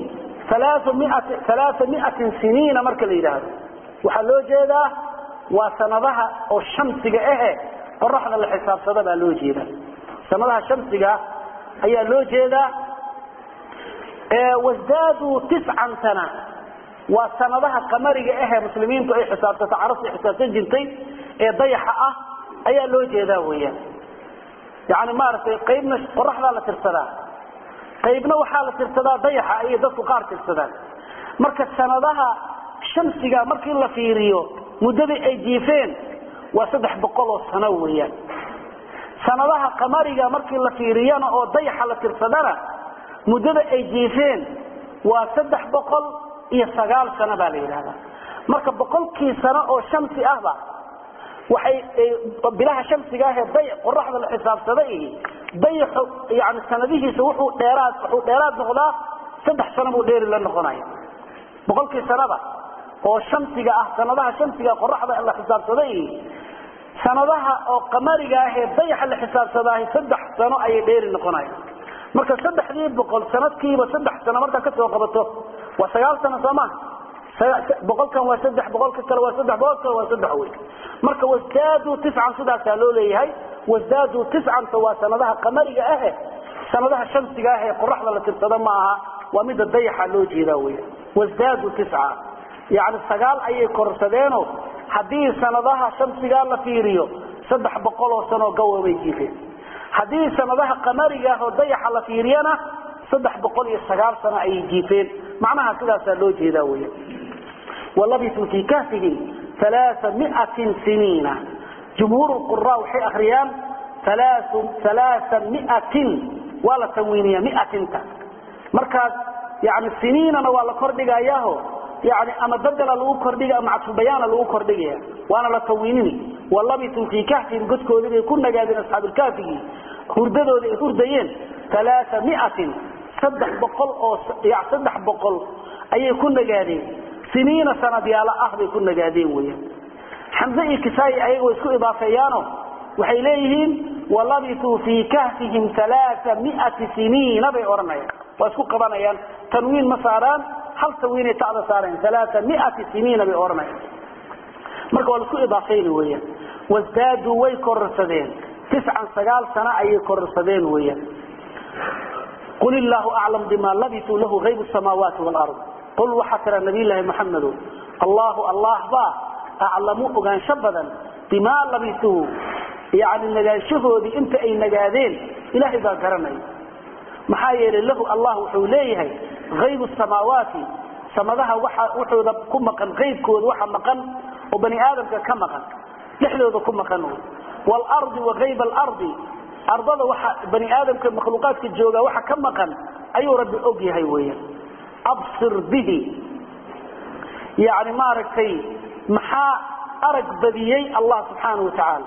300 siniina marka la yiraahdo waxa loo jeedaa waa sanadaha oo shamsiga ah qorraxda la xisaabsada baa loo jeedaa sanadaha shamsiga ayaa loo jeedaa wasdaadu 9 sana waa sanadaha qamariga ah muslimiintu ay xisaabtata carabta xisaabtan jirtay ee dayaxa ah ayaa loo jeedaa weeyaan yaani maartay qaybna qorraxda la tirsadaa qaybna waxa la tirsadaa dayaxa ay dadku qaar tirsadaan marka sanadaha shamsiga markii la fiiriyo mudada ay jiifeen waa 300 sano weeyaan sanadaha qamariga markii la fiiriyana oo dayaxa la tirsadana mudada ay jiifeen waa 309 sano baa la yiraahdaa marka boqolkii sano oo shamsi ahba waxay bilaha shamsiga ah day qorraxda la xisaabsaday dayaxu yaani sanadihiisa wuxuu dheeraad noqdaa 3 sano buu dheeri la noqonayaa boqolkii sanada oo shamsiga ah sanadaha shamsiga qorraxda la xisaabsaday sanadaha oo qamariga ah ee dayaxa la xisaabsaday 3 sano ay dheeri noqonayaan marka 300 sanadkiiba 3 sano marka ka soo qabato waa 9 sano Soomaa boqolkan waa 3 boqolka kale waa 3 boqolka waa 3 weey marka wasdaadu 9 sidaas loo leeyahay wasdaadu 9 waa sanadaha qamariga ah sanadaha shamsiga ah ee qorraxda la tirsaday ma aha waa mid dayaxa loo jeedaa weey wasdaadu 9 يعني سقال أي كورسدينه حديث سندها شمسها لفيريو 300 سنة قوة بيجيفين حديث سندها قمرية وضيح لفيرينا 300 سنة أي جيفين معناها كذا سألوجه ذوية ولبثوا في كهفهم 300 سنين جمهور القراء وحي أخريان 300 ولا تنوينية 100 مركز يعني السنين أنا ولا كردقا ياهو يعني أما بدل لو كردية مع بيان لو كردية وأنا لا توينني والله بيتوفي كهف قدكوا ذي كنا قاعدين أصحاب الكافي هردين 300 صدح بقل أو يعني صدح بقل أي كنا قاعدين سنين سنة ديالا أحد كنا قاعدين ويا حمزة كسائي أي ويسكو إضافيانه وحيليهم والله بيتوفي كهفهم 300 سنين نبي أورنايا ويسكو قبانيان تنوين مساران هل تويني تعالى صارين 300 سنين بأورمي مركوا لسوء إضافين ويا وازدادوا ويكرسدين 9 سنة أي كرسدين ويا قل الله أعلم بما لبثوا له غيب السماوات والأرض قل وحكر النبي الله محمد الله با أعلم أغان شبدا بما لبثوا يعني نجاشفوا دي انت أي نجادين إلهي با كرمي محايل له الله حوليه غيب السماوات سمدها وحوذا كمقن غيب كود وحا مقن وبني آدم كمقن لحلوذا كمقن والأرض وغيب الأرض أرضا وحا بني آدم كمخلوقات كالجوغة وحا كمقن أي ربي أوجي هايوية أبصر به يعني ما ركي محا أرق بديي الله سبحانه وتعالى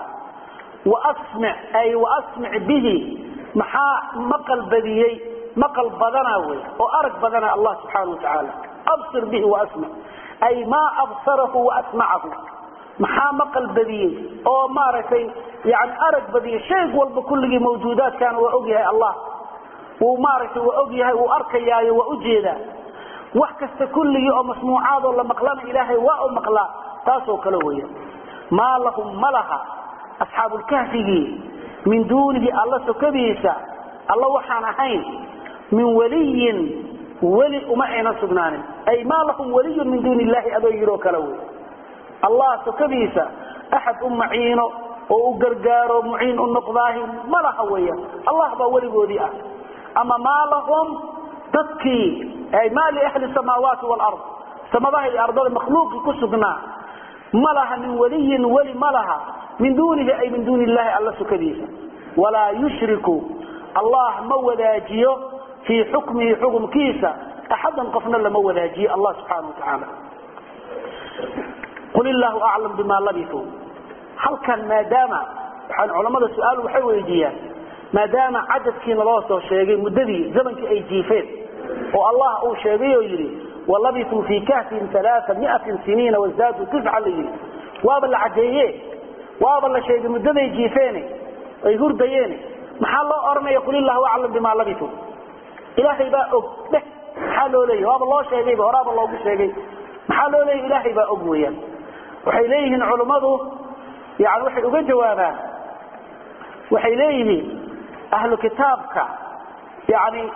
وأسمع به محا مقل بديي مقل بدناوي وأرق بدنا الله سبحانه وتعالى أبصر به وأسمع أي ما أبصره وأسمعه محا مقل بديه أو ما ركي يعني أرق بديه شيء قول بكل موجودات كان وأوجيها الله وما ركي وأوجيها وأركيها وأجيها وحكست كل يوم مسموعات ولا مقلان إلهي وأو مقلا تاسو كلوية ما لهم ملها أصحاب الكهف من دونه الله سكبيسا الله وحانا حين من ولي أمعنا سبنان أي ما لكم ولي من دون الله أدويرو كلوي الله سكبيسا أحد أمعينه وقرقاره معين النقضاه ما لها ويا الله با ولي بوديئة أما ما لهم تذكي أي ما لأهل السماوات والأرض سماها الأرض المخلوق كسقنا ما لها من ولي ولي ما لها من دونه أي من دون الله الله سكديسا ولا يشرك الله موداجيه في حكمه حكم كيسا أحدا قفنا لما وداجيه الله سبحانه وتعالى قل الله أعلم بما لبثوا هل كان ما دام علماء السؤال وحيو يجيان ما دام عدد كين الله سوى الشيء مددي زمن كأي جيفين والله أو شيء يجري ولبثوا في كهف 300 سنين وازدادوا 9 ليل وابل عديه وابل شيء مددي جيفين ويقول دياني محل الله أرمي يقول الله أعلم بما لبثوا إلهي بقى به حلو لي وابل الله شيء وراب الله شيء محلو لي إلهي بقى أقويا وحيليه علماء يعني وحي أقول جوابا وحيليه أهل كتابك يعني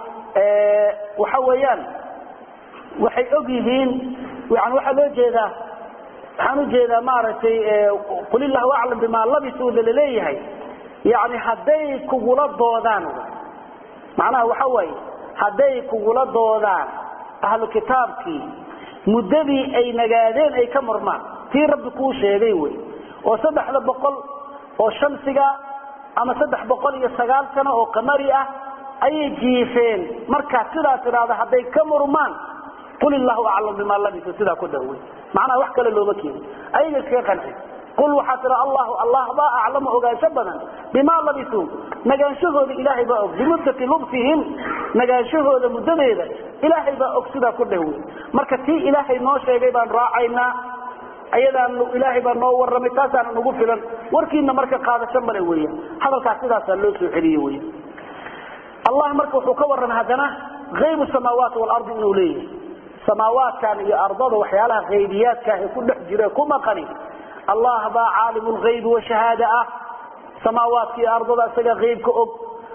وحويان وحي أقيهين يعني وحلو جيدا حنو جيدا مارتي قل الله أعلم بما لبثوا لليهي يعني هديك ولد ضودان معناه وحوي هديك ولد ضودان أهل كتابك مددي أي نجادين أي كمرمان في رب كوشة ذيوي وصدح لبقل وشمسك أما صدح بقل يسقال سنة وقمرية أي جيفين مركز ترى هذا حتى كمرمان قل الله أعلم بما لبث سيدا كدهوي معناه وحكى للومكين أي الكيقنعي قل وحترى الله با أعلم أغاشبنا بما لبثوا نجانشوه لإلهي بأوك بمدة لبثهم نجانشوه لمدة إلهي بأوك سيدا كدهوي مركزي إلهي نوشي بان راعينا أيضا إلهي بان نور رمتاسا نقفلا وركينا مركز قادة شمال ويا هذا الكاسدا سلوسو حريوي الله مركز وكورنا هذنا غيب السماوات والأرض إنه ليه سماوات كان يا أرضه وحيالها غيبيات كان كل حجرة كما قريب الله با عالم الغيب وشهادة سماوات في أرضه أسجى غيب كأب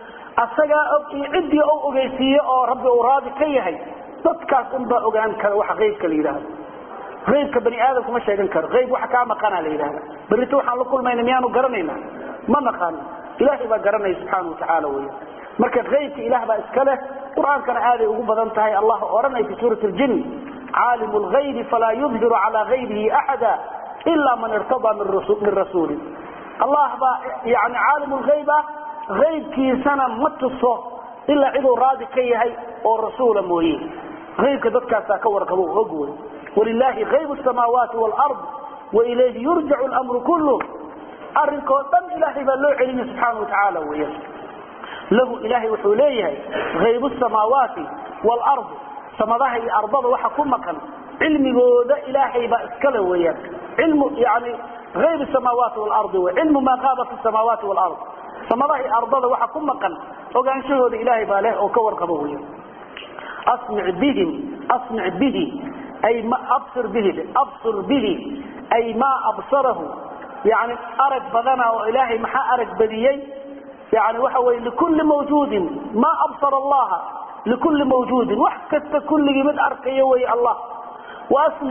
أسجى عدي أو أجيسية أو رب أراد كيهي تذكر أنبا أجان كروح غيب كليله غيب كبني آدم كم شيء ينكر غيب وحكام مقانا ليله بريتوح على كل ما ينميان وقرنينا ما مقان إلهي بقرني سبحانه وتعالى وياه مركز غيب إله بأسكله القرآن كان هذا وقبض انتهي الله أورنا في سورة الجن عالم الغيب فلا يظهر على غيبه أحدا إلا من ارتضى من رسول الله يعني عالم الغيبة غيب كي سنة متصه إلا عدو رادي كيهي ورسول موهي غيب كذلك ساكور كبوه أقول ولله غيب السماوات والأرض وإليه يرجع الأمر كله أرنكو دم إلهي بلو علم سبحانه وتعالى وياه له إلهي وحوليه غيب السماوات والأرض سماها أرضه وحكم مكان علمي جود إلهي بأسكله وياه علم يعني غيب السماوات والأرض وعلم ما غاب في السماوات والأرض سماها أرضه وحكم مكان وكان شهود إلهي باله وكور قبوه أسمع به أي ما أبصر به أي ما أبصره يعني أرك بدنا وإلهي محا أرك بديي يعني وحوي لكل موجود ما أبصر الله لكل موجود وحكت كل جمد أركيه وي الله وأسمع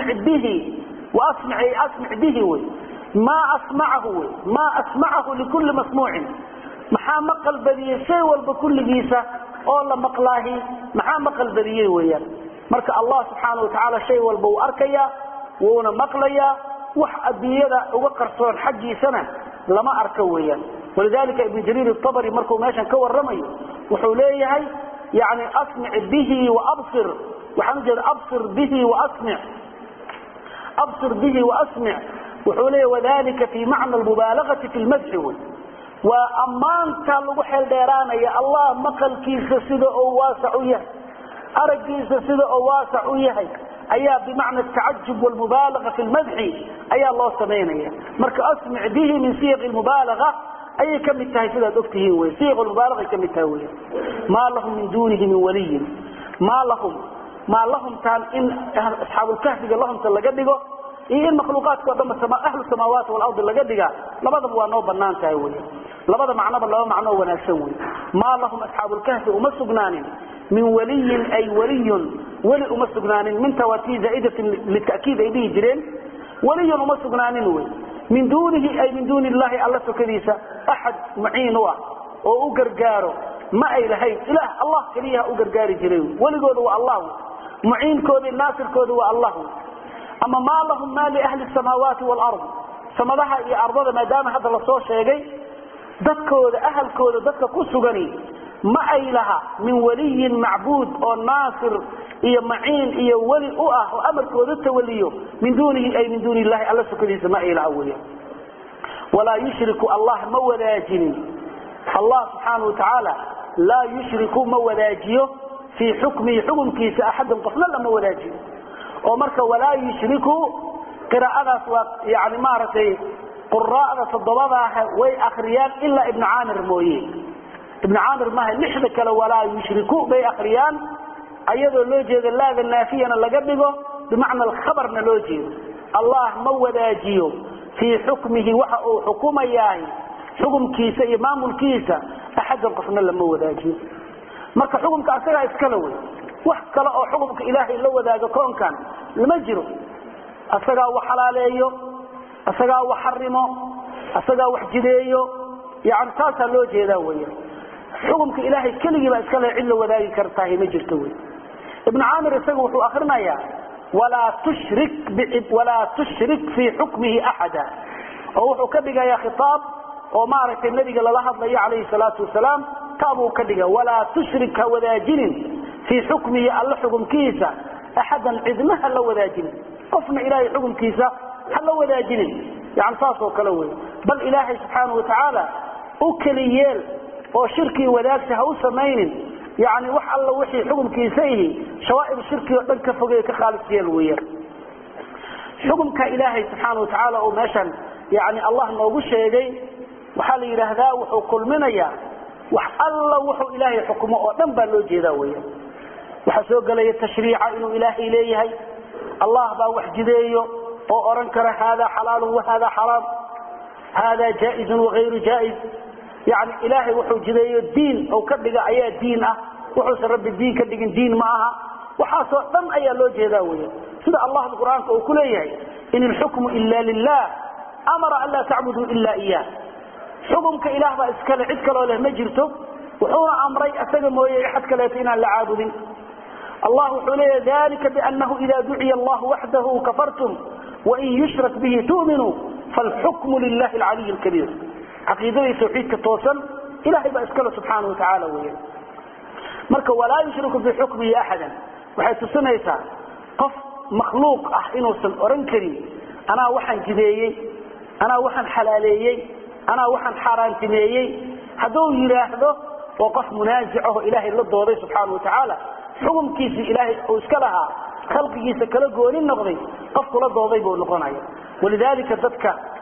به ما أسمعه لكل مسموع محا مقل بديه شيء والبكل جيسة أولا مقلاهي محا مقل بديه ويا مرك الله سبحانه وتعالى شيء والبو أركيا وونا مقليا وح أبيدا وقرصون حجي سنة لما أركويا ولذلك ابن جرير الطبري مركو ماشا كور رمي وحوليه يعني أسمع به وأبصر وحنجر أبصر به وأسمع وحوليه وذلك في معنى المبالغة في المدح وأمان كان وحل ديرانا يا الله مقل كيس سيده أو واسعيه أرق كيس سيده أو واسعيه أيها بمعنى التعجب والمبالغة في المدح أيها الله سمينيه مرك أسمع به من صيغ المبالغة أي كم التهيفلة دكته هو صيغ المبالغة كم التهوية ما لهم من دونه من ولي ما لهم كان إن أصحاب الكهف لهم تلقدقوا إيه المخلوقات قدام أهل السماوات والأرض لقدقوا لبدا هو نوع بنان تهوية لبدا معنى بالله معنى ونسوي ما لهم أصحاب الكهف أمسقنان من ولي أي ولي أمسقنان من تواتي زائدة للتأكيد أي به جرين ولي أمسقنان من دونه أي من دون الله الله سكريسة أحد معينه وأقرقاره ما أي لهين إله الله كليها أقرقاري جريو ولقود هو الله معين كود الناصر كود هو الله أما ما لهم ما لأهل السماوات والأرض سمدها إي أرضها ما دام هذا الله شيء دكود أهل كود دك كسجني ما أي لها من ولي معبود أو ناصر إيه معين إيه ولي وأمر كود التوليه من دونه أي من دون الله الله سكري ما أي لها وليه ولا يشرك الله مولاجين الله سبحانه وتعالى لا يشرك مولاجيه في حكمه حكم كيس أحد قفل لا مولاجيه ومرك ولا يشرك قراءة يعني مارتي قراءة الضبابة وأخريان إلا ابن عامر مويه ابن عامر ما هي نحدك ولا يشركوا بأخريان أيضا لوجه الله النافيا لقبله بمعنى الخبر نلوجه الله مولاجيه في حكمه وحكومة ياهي حكم كيسة إمام الكيسة أحد القفنا لما وذاجيه مركا حكمك أسرع إسكالوي وحكلا أو حكمك إلهي لو ذاك كون كان لمجره أسرع وحلاليه أسرع وحرمه أسرع وحجديه يعني تاسا لوجه ذاوية حكمك إلهي كل يبقى إسكاله إلا وذاك كرتاهي مجرتوي ابن عامر يسوي آخرنا يا ولا تشرك في حكمه أحدا أو كبقى يا خطاب ومعرك النبي قال الله عليه الصلاة والسلام تابوا كبقى ولا تشرك وذاجن في حكمه الله حكم كيسة أحدا عذنها لو وذاجن قفنا إلهي حكم كيسة هل وذاجن يعني صاصه كلوي بل إلهي سبحانه وتعالى أكليال وشركي وذاكسها وسمين يعني وح الله وحي حكم كيسيه شوائب الشرك وقدك فوقيه كخالص يلوية حكم كإلهي سبحانه وتعالى وماشا يعني الله نوغو الشيء وحال إله وحو كل منيا وح الله وحو إلهي حكمه ودنبا لو جيداوية وحسوق لي التشريع إنه إلهي إليه الله با وحجديه وأرنكر هذا حلال وهذا حرام هذا جائز وغير جائز يعني إلهي وحو جديه الدين أو كبقى أيها الدين وحوس رب الدين كبقى الدين معها وحاسوا دم أيها لو جداوية سيدة الله القرآن كل أيها إن الحكم إلا لله أمر أن لا تعبدوا إلا إياه حكمك إله بأسكال عدك لو له مجرته وحوى أمري أسلم ويحدك لاتينا لعابدين الله حليه ذلك بأنه إذا دعي الله وحده كفرتم وإن يشرك به تؤمنوا فالحكم لله العلي الكبير عقيدة توحيد كتوصل إلهي بأسكاله سبحانه وتعالى ويه مركا ولا يشرك بحكمه أحدا وحيث سنيسا قف مخلوق إنه سنورنكري أنا وحن جديي أنا وحن حلاليي أنا وحن حارانتميي هدو يلاحظه وقف منازعه إلهي للضوضي سبحانه وتعالى حكم كيسي إلهي أسكالها خلق كيسي كالقوانين نقضي قف للضوضي بونقوني ولذلك ذاتك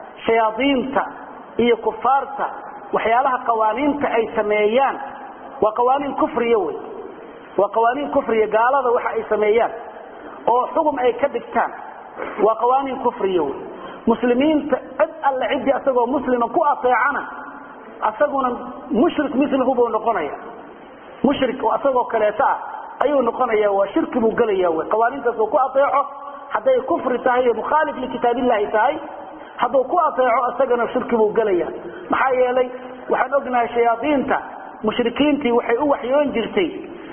شياطينتا iyo kufaarta waxyaalaha qawaaniinta ay sameeyaan waa qawaaniin kufriye way waa qawaaniin kufriye gaalada waxa ay sameeyaan oo xukum ay ka dhigtaan waa qawaaniin kufriye way muslimiinta cid alla cidi asagoo muslima ku ateecana asaguna mushrik misluhu buu noqonaya mushrik oo asagoo kaleeta ayuu noqonaya waa shirki buu galaya way qawaaniintaas oo ku ateeco haday kufri tahay mukhalif li kitaabillahi tahay hadduu ku ateeco asagana shirki buu galaya maxaa yeelay waxaan ognahay shayaadiinta mushrikiintii waxay u waxyoon jirtay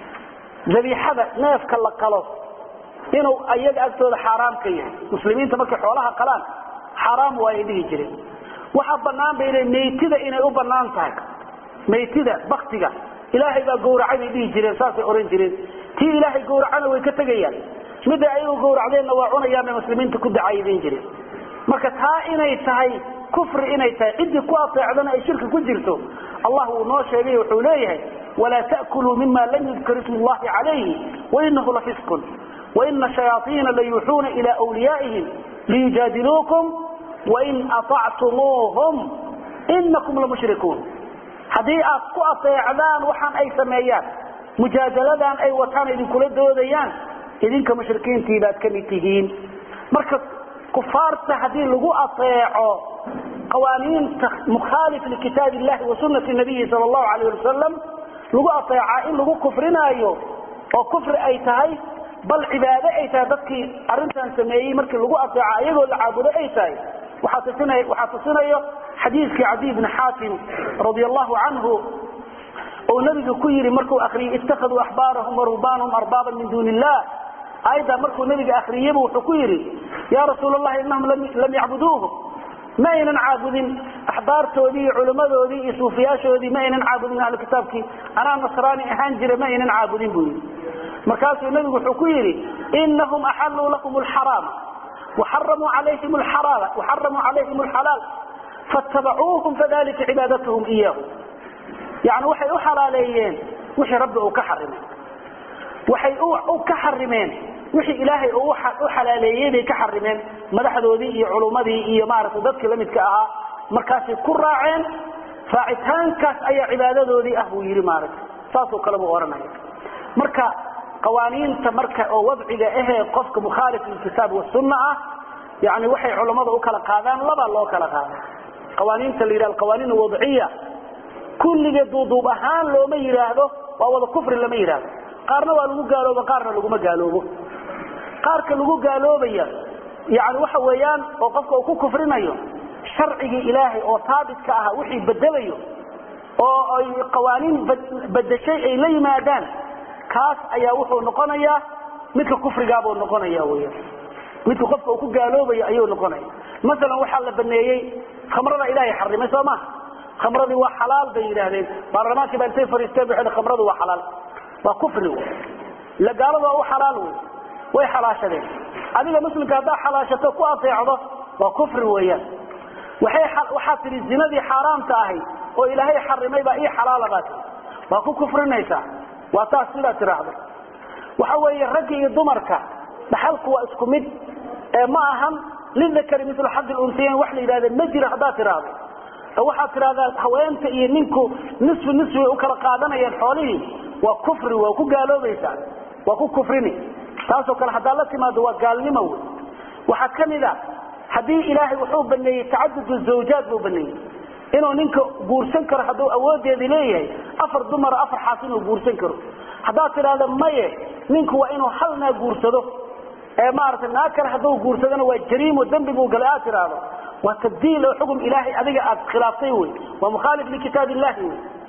dhabiixada neefka la qalo inuu ayaga agtooda xaraam ka yahay muslimiinta markay xoolaha qalaan xaraam waa ay dhihi jireen waxa bannaan bay meeytida inay u bannaan tahay meeytida baktiga ilaahay baa gowracay dhihi jireen saasay oran jireen tii ilaahay gowracana way ka tagayaan mid ay u gowracdeenna waa cunayaan muslimiinta ku dacaydeen jireen marka taa inay tahay kufri inay tahay cidii ku ateecdana ay shirki ku jirto Allah uu noo sheegay wuxuu leeyahay wala ta'kulu mimma lam yuzkar ismullahi alayhi wa innahu lafisqun wa inna shayatin la yuhuna ila awliyaihim liyujadilukum wa in ata'tumuhum innakum la mushrikun hadii aad ku ateecdaan waxaan ay sameeyaan mujaadaladan ay wataan idin kula doodayaan idinka mushrikiintii baad ka mid tihiin marka كفارت هذه لغو أطيعه قوانين مخالف لكتاب الله وسنة النبي صلى الله عليه وسلم لغو أطيعه إن لغو كفرنا أيوه وكفر أيتهي بل عبادة أيتهي بكي أرنسان سميه مركي لغو أطيعه أيضا العابد أيتهي وحاطسنا أيوه حديث عدي بن حاتم رضي الله عنه ونبي كيري مركو أخري اتخذوا أحبارهم ورهبانهم أربابا من دون الله أيضا مركو نبي أخري وحكيري يا رسول الله إنهم لم يعبدوهم ما إنن عابدين أحبار تودي علماء تودي صوفيا تودي ما إنن عابدين على كتابك أنا نصراني أهانجر ما إنن عابدين بولي مركز النبي وحكيري إنهم أحلوا لكم الحرام وحرموا عليهم الحلال فاتبعوهم فذلك عبادتهم إياهم يعني وحي حلاليين وحي ربه كحرمين وحي كحرمين وحي إلهي حلاليين كحرمين مدحدودي علومدي مارس dadka lamidka aha markaas ku raaceen faa'itaankaas ay cibaadadoodii ah buu yiri maarak saasoo kala buu oranay marka qawaaniinta marka oo wadciga qofka mukhalif lilkitaab wa sunnah يعني waxay culimadu u kala qaadaan laba loo kala qaado qawaaniinta la yiraahdo qawaaniin wadciya kulliga duuduub ahaan looma yiraahdo waa wada kufri lama yiraahdo qaarna waa lagu gaaloobo qaarna lagu ma gaaloobo qaarka lagu gaaloobaya يعني waxa weeyaan oo qofka uu ku kufrinayo sharciga ilaahay oo taabit ka ah wixii bedelayo oo ay qawaaniin bedeshay ay la yimaadaan kaas ayaa wuxuu noqonayaa midka kufriga buu noqonayaa weeyaan midka qofka uu ku gaaloobayo ayuu noqonaya مثلا waxa la baneeyay khamrada ilaahay xarimay Soomaa khamradu waa xalaal bay yiraahdeen baarlamaanka baa intay fariistay bixin khamradu waa xalaal waa kufri la gaalada waa xalaal way xalaashadeen adiga muslimka hada xalaashato ku ateecdo waa kufri weeyaan waxa tiri zinadii xaraamta ahay oo ilaahay xarimay baa xalaal baatay waa ku kufrinaysa waa taas sida tiraahdo waxa weeye rag iyo dumarka dhaxalku waa isku mid ma ahan lidakar mithlu hadd al-unsayn wax la yiraahdo ma jira hada tiraahdo waxa tiraahdaa haweenta iyo ninku nisfi u kala qaadanayaan xoolihi waa kufri waa ku gaaloobaysa waa ku kufrini taasoo kale hadaa la timaado waa gaalnimo waxa kamida hadii ilaahay wuxuu baneeyay tacadud zawjaad buu baneeyay inuu ninka guursan karo haduu awoodeed leeyahay afar dumar afar xaasin uu guursan karo hadaa tiraahdo maye ninku waa inuu halna guursado maarta naakar haduu guursadana waa jariimo dambi buu galay tiraahdo waa tabdiil xukm ilaahay adiga aad khilaaftay waa mukhalif li kitab ilaahi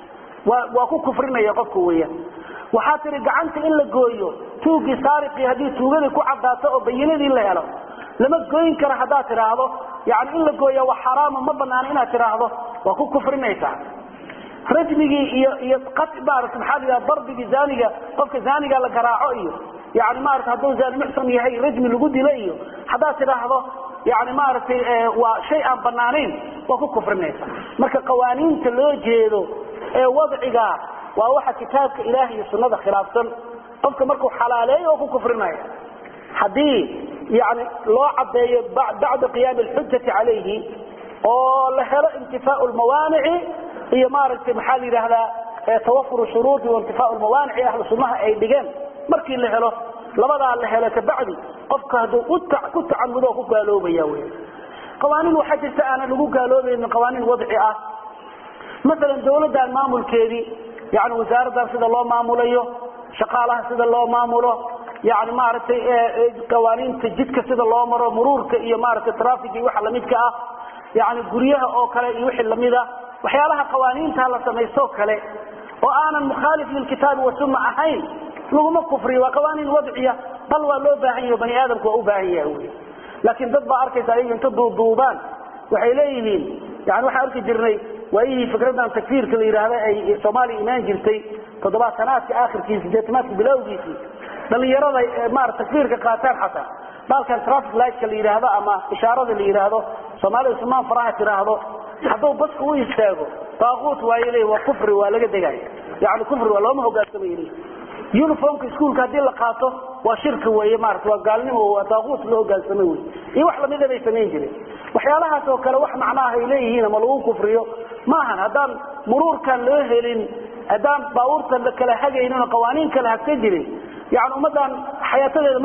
waa ku kufrinaya qofku weeyaan waxa tiri gacanta in la gooyo tuugi saariqi hadii tuugada ku cadaato oo bayinadii la helo lama gooyin karo hadaa tiraahdo yaani in la gooyo waa xaraam ma banaan inaad tiraahdo waa ku kufrinaysa rajmigi iyo qatbaar subhanahu darbigi zaaniga qofka zaaniga la garaaco iyo yaani ma arka haduu zaani muxsan yahay rajmi lagu dilayo hadaa tiraahdo يعني ما أعرفي وشيئا بنانين وكوكو فرنيسا مركا قوانين تلوجيدو وضعيقا وواحد كتابك إلهي السنة خلافا قفك مركو حلالي وكوكو فرنيسا حديث يعني لو عبي بعد قيام الحجة عليه ولهلا انتفاء الموانع هي مارك محالي لهذا توفر الشروط وانتفاء الموانع أهل السنة أي بيجان مركي لهلا لبدا لهلا كبعدي qofka haduu ku tacamudo ku gaaloobaya way qawaaniin waxa jirta aan lagu gaaloobayn qawaaniin wadci ah مثلا dawladda maamulkeedii yaani wasaaradda sida loo maamulayo shaqaalaha sida loo maamulo yaani maartay qawaaniinta jidka sida loo maro muruurka iyo maartay traffic waxa la midka ah yaani guriyaha oo kale iyo wixii lamida waxyaalaha qawaaniinta la sameeyo kale oo aanan mukhalif lil kitab wa sunnah ahayn laguma kufri waa qawaaniin wadciya bal waa loo baahan yahay bani aadamku waa u baahan yahay laakiin dad ba arkaysa ay inta duubaan waxay leeyihiin yaani waxa arki jirnay way fikradan takfiirka la yiraahdo ay Soomaali iimaan jirtay toddobaadkii aakhirkiisa deetmaadkii bilowgiisii dhalinyarada maar takfiirka qaataan xataa balkan traffic light ka la yiraahdo ama ishaarada la yiraahdo Soomaali ismaan faraha tiraahdo haduu badku u istaago taaquut waa ilay waa kufri waa laga degay yaani kufri waa loo hoggaansamay uniformka iskuulka hadii la qaato waa shirka weeye maarta waa gaalnimo waa taaquut loo hoggaansamay iyo wax la mid ah sameeyeen jiray waxyaalahaas oo kale wax macnaaha ay leeyihiin ama lagu kufriyo ma ahan hadaan muruurkan loo helin hadaan baawurta la kala hagayno qawaaniin kala hagta jiray yaani umadan xayaatada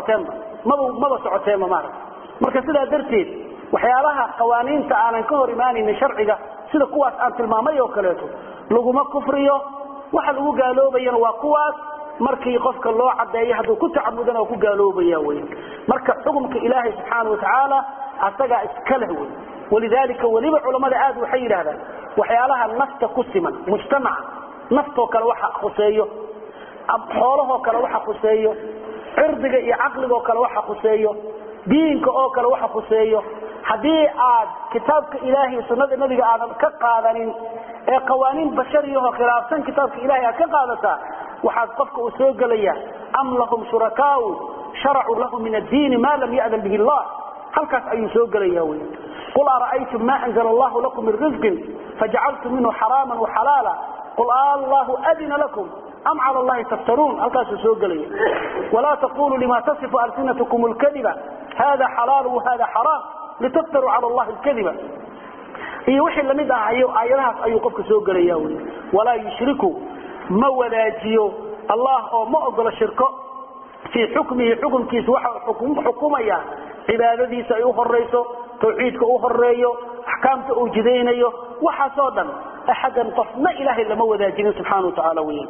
ma socoteen marka sida darteed waxyaalaha qawaaniinta aanan ka hor imaanin sharciga sida kuwaas aan tilmaamay oo kale laguma kufriyo waxa lagu gaaloobayna waa kuwaas markii qofka loo cadeeyo haduu ku tacamudana oo ku gaaloobaya way marka xukumka ilaahay subhanahu wa ta'ala asaga iskale way walidalika waliba culimada aad waxay yiraahdaan waxyaalaha nafta ku siman mujtamaca naftoo kale waxa khuseeyo xoolaha kale waxa khuseeyo cirdiga iyo aqliga kale waxa khuseeyo diinka oo kale waxa khuseeyo hadii aad kitaabka ilaahi sunnada nabiga aadan ka qaadanin ee qawaaniin bashariyo khilaafsan kitaabka ilaahi ka qaadata waxaad qofka u soo galaya am lahum shurakaa'u shar'u lahum min ad-din ma lam ya'dan bihi Allah halkaas ayuu soo galaya way qul ara'aytum ma anzala Allah lakum min rizqin faj'altum minhu haraman wa halala qul Allahu adina lakum am 'ala Allah taftarun halkaas soo galaya wala taqulu lima tasifu alsinatukum al-kadhiba hada halal wa hada haram litaftaru 'ala Allah al-kadhiba iyo wixii lamid ah ayadahaas ayuu qofka soo galaya way wala yushriku ma wadaajiyo Allah oo ma ogola shirko في حكمه حكم كيس حكومية عبادتي سيخريسو توحيدك أخريو أحكامك أوجدينيو وحصادا أحدا طفنا إله إلا موذا جنين سبحانه وتعالى وين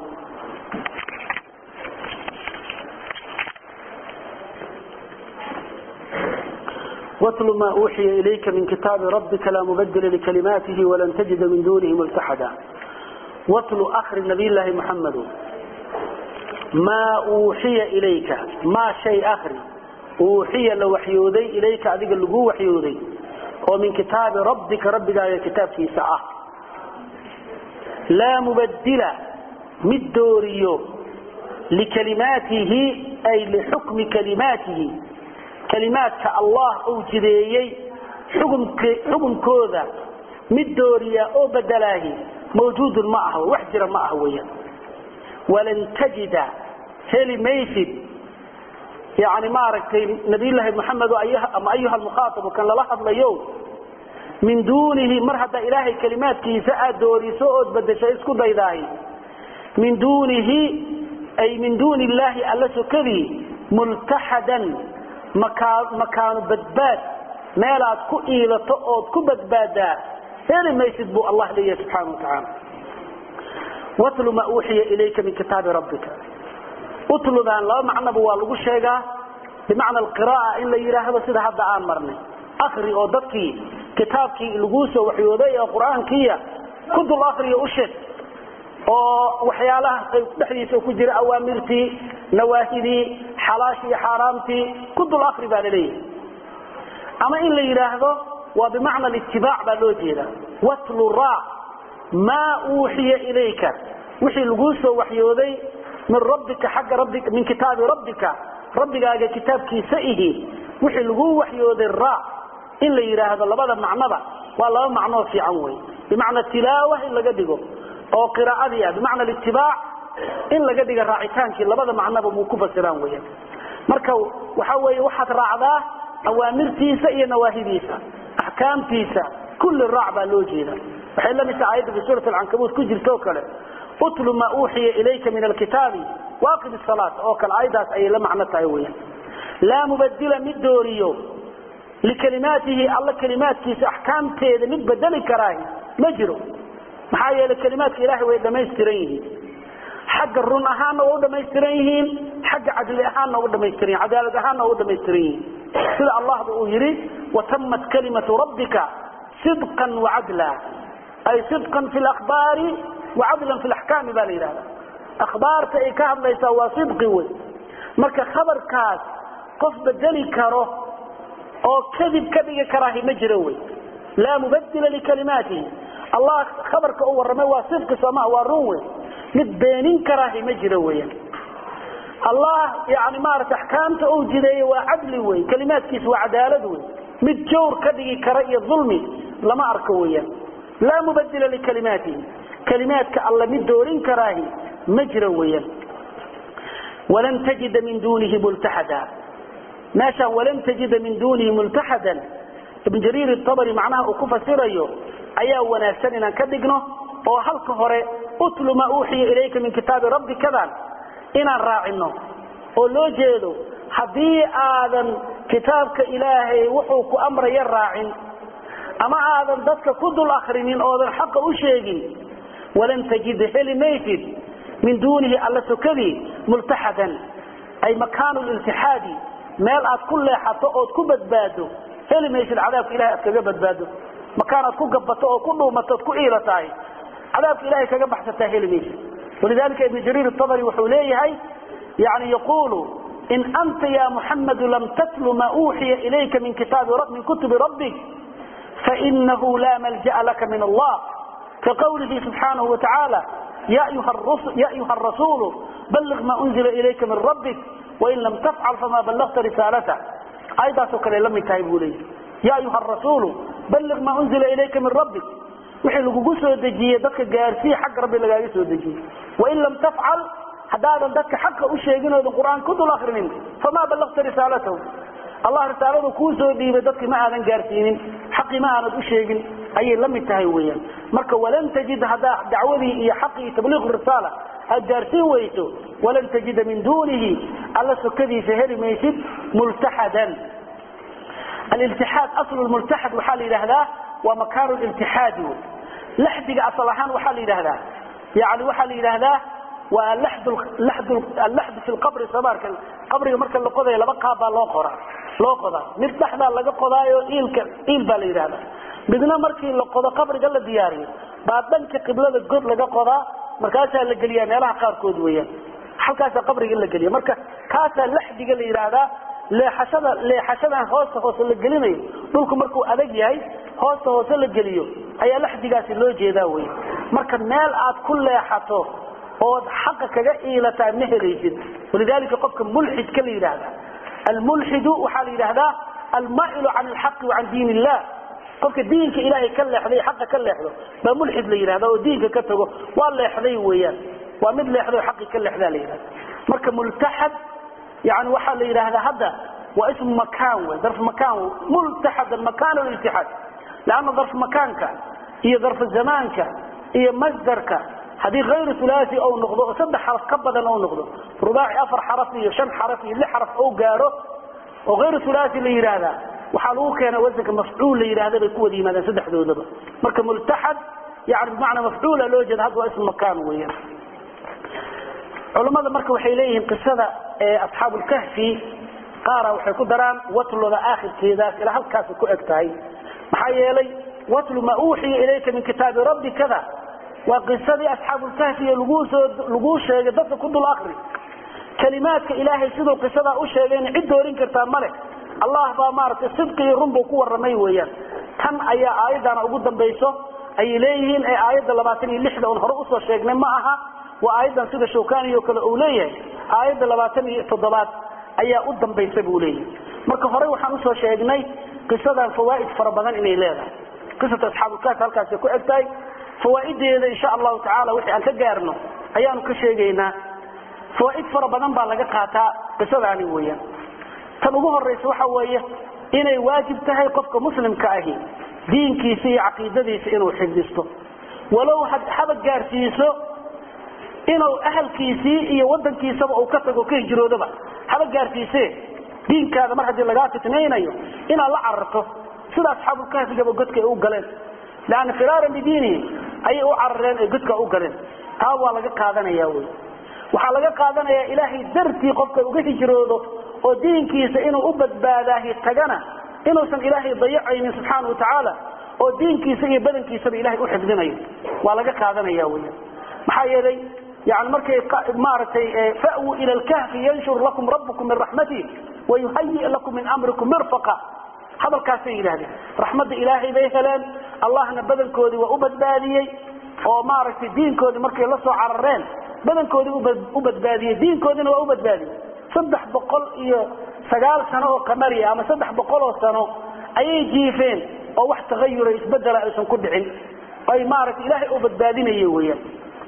واتل ما أوحي إليك من كتاب ربك لا مبدل لكلماته ولن تجد من دونه ملتحدا واتل آخر النبي الله محمد ما أوحي إليك ما شيء آخر أوحي لوحيودي إليك أذيك اللقو وحيودي ومن كتاب ربك يا كتاب في ساعة لا مبدل مدوريو لكلماته أي لحكم كلماته كلمات الله أوجدي حكم كوذا مدوريا أو بدلاه موجود معه وحجر معه ويا ولن تجد هلي ميسد يعني ما ركتي نبي الله محمد أيها المخاطب وكان للحظ ليوم من دونه مرحبا إلهي كلمات كيساء دوري سؤد بدأ شيء ضيداهي من دونه أي من دون الله ألا سكري ملتحدا مكان بدباد مالات كئيلة تؤد كبدبادا هلي ميسد بو الله لي سبحانه وتعالى واتل ما أوحي إليك من كتاب ربك اتل ذان لا معنى بوالغو الشيغا بمعنى القراءة إلا يراهد سيدا هذا آن مرني أخري أو دكي كتابكي الغوسة وحيودي القرآن كيا كد الأخري أشد وحيالها بحديث وكجر أوامرتي نواهدي حلاشي حرامتي كد الأخري بالليه أما إلا يراهد وبمعنى الاتباع بالوجيرة واتل الراء ما أوحي إليك وحي الغوسة وحيودي من ربك حق ربك من كتاب ربك هذا كتاب كيسئه وحي الغو وحيودي الراء إلا يرى هذا اللبادة معنى والله معنى في عنوي بمعنى التلاوة إلا قدقه أو قراءة بمعنى الاتباع إلا قدق الراعتان كي اللبادة معنى بموكوفة سرانوية مركو وحوي وحد راعداه أوامر تيسا إيا نواهي تيسا أحكام تيسا كل الرعبة لوجينا وحين لم يتعايد في سورة العنكبوت كجل توكله اتل ما أوحي إليك من الكتاب واقم الصلاة أوكل عيدات أي لمعنى تايوية لا مبدل مدوريو لكلماته الله كلمات كيس أحكام تيدا متبدل كراهي مجرو محايا لكلمات إلهي وإذا ما يسترينه حق الرون أهانا وإذا ما يسترينهين حق عدل أهانا وإذا ما يسترينه عدالة أهانا وإذا ما يسترينه سيد الله بأوهري وتمت كلمة ربك صدقا وعدلا أي صدقا في الأخبار وعدلا في الأحكام بالي هذا أخبار تأيكاب ليس هو صدقي مركا خبر كاس قف بدلي كره أو كذب كذب كراهي مجروي لا مبدل لكلماته الله خبرك أول رمي صدق سماء والروي متبينين كراهي مجروي الله يعني مارت أحكامته أوجدي وعدلي كلمات كيس وعدالة متجور كذب كراهي الظلمي لما أركويا لا مبدل لكلماته كلماتك الله مدورين كراهي مجرويا ولن تجد من دونه ملتحدا ماشا ولن تجد من دونه ملتحدا ابن جرير الطبري معناه أكفى سيريو أيها وناسننا كدقنه وحلق هوري اتل ما أوحي إليك من كتاب ربي كذا إنا الراعنه ولو جيدو حدي آذن كتابك إلهي وحوك أمر يراعن أما آذن ذاتك كد الآخرين أوذن حق أشيغي ولن تجد هل ميتد من دونه ألا سكذي ملتحدا أي مكان الالتحادي مال كل حتى كبد بادو هل ميتد العذاب إلهي أتكبد بادو مكان كبد بطو كله متد كئيرتاي عذاب إلهي كبحثة هل ميتد ولذلك ابن جرير الطبري وحوليه يعني يقول إن أنت يا محمد لم تتل ما أوحي إليك من كتب ربك فإنه لا ملجأ لك من الله، كقوله سبحانه وتعالى يا أيها الرسول بلغ ما أنزل إليك من ربك وإن لم تفعل فما بلغت رسالته. أيضا سكر لم يتعبوا لي يا أيها الرسول بلغ ما أنزل إليك من ربك، وحي لغو سو دجيه دك غارسي حق ربي لغا سو دجيه، وإن لم تفعل هذا دك حق او شيغينو القرآن كدل اخرين فما بلغت رسالته. الله رسالته كو سو ديبه دك ما aadan gaarsiinin xaqi ma aanad u sheegin ayay la mid tahay weeyaan. marka walan tajid hada dacwadii iyo xaqi tabliiq risala ajarsi wayto walan tajid min dunihi alla sukadi sahri maysid multahadan. الالتحاد اصل الملتحد وحال هذا ومكان الالتحاد لحد اصلحان وحال هذا يعني وحال هذا واللحد في القبر صبارك قبر marka la qoday laba qaab baa loo qodaa mid dhaxda laga qodaayo eel baa la yiraahdaa midna markii la qodo qabriga la diyaariyo baa dhanka qiblada god laga qodaa markaas la galiyaa meelaha qaar kood weeyaan halkaas qabriga la galiyo marka kaasa laxdiga la yiraahdaa leexashada hoos la gelinayo dhulku markuu adag yahay hoos la geliyo ayaa laxdigaasi loo jeedaa weey marka meel aad ku leexato oo xaq kaga iilata meheraysid. ولذلك قفك ملحد كل يراهدا الملحد وحال يراهدا المائل عن الحق وعن دين الله قفك دينك إلهي كله حذي حق كله حذو بملحد لي يراهدا ودينك كتبه والله يحذي وياه ومثل يحذي حق كله حذا لي يراهدا مركب ملتحد يعني وحال يراهدا هذا واسم مكان ظرف مكان ملتحد المكان والالتحاد لأن ظرف مكانك هي ظرف زمانك هي مصدرك هذه غير ثلاثي أو نقضه سبع حرف كبدا أو نقضه رباعي أفر حرفي وشن حرفي اللي حرف أو جاره وغير ثلاثي اللي يراده وحلوه كان وزنك مفعول اللي يراده بقوة دي ماذا سدح ذو مركب ملتحد يعني بمعنى مفعول لوجد هذا اسم مكان وياه. علماء مركب وحيليهم قصة أصحاب الكهف قارا وحيكو دران وطلوا ذا آخر كذا إلى هل كاسو كأكتاي محايلي وطلوا ما أوحي إليك من كتاب ربي كذا وقصة أصحاب الكهف لغوش يدفع كل الآخر كلمات إلهي سيدو قصة أشياء عدوا رنكرتان ملك الله بامارة الصدق يرنبو قوة الرمي ويان كان أي آيات أنا أقول بيسو أي إليهن أي آيات اللباتني اللحظة ونهرؤس وشيقنا معها وآيات سيدة شوكاني يوكال أوليه آيات اللباتني تضبات أي أقول بيسو أوليه مركا هرأي وحانوس وشيقنا قصة الفوائد فربضان إني إليها قصة أصحاب الكهف هل كاسي كو أكتاي فوائدها إن شاء الله تعالى وحي أن تجارنا أيام كشيء فوائد فربنا بالغ قاتا قصة عني ويا تنوه الرئيس وحويه إنه واجب تهي قفك مسلم كأهي دين كيسي عقيدة ديس إنه حفظته ولو حد جارسيسه إنه أهل كيسي يودن كيسه أو كتك وكيه جرودبا حد جارسيسه دين كذا مرحد اللقاء تتنين أيوه إنه الله عرفه سيدا أصحاب الكهف جابوا قدك أو قلن لأن فرارا بدينه أي أعررين قدك أو قلن هاو لقى قادنا ياوي وحلقة قادنا يا إلهي درتي قفك وقفي جروده ودين كيس إنه أبد بالاهي تقنا إنه سن إلهي ضيعي من سبحانه وتعالى ودين كيس إيه بدن كيس بإلهي أحفظنا ولقى قادنا ياوي محايا لي يعني مركي مارتي فأووا إلى الكهف ينشر لكم ربكم من رحمته ويهيئ لكم من أمركم مرفقا هذا الكافي إلهي رحمة إلهي بيهلان الله نبذل كودي وأبد بالي ومارك الدين كودي مركي لصوا عررين بدن كودي أبد بالي دين كودي وأبد بالي صدح بقول سقال سنة قمرية أما صدح بقول سنة أي جيفين أو واحد تغير يتبدل أيسان كل عين أي مارك إلهي أبد بالي يويا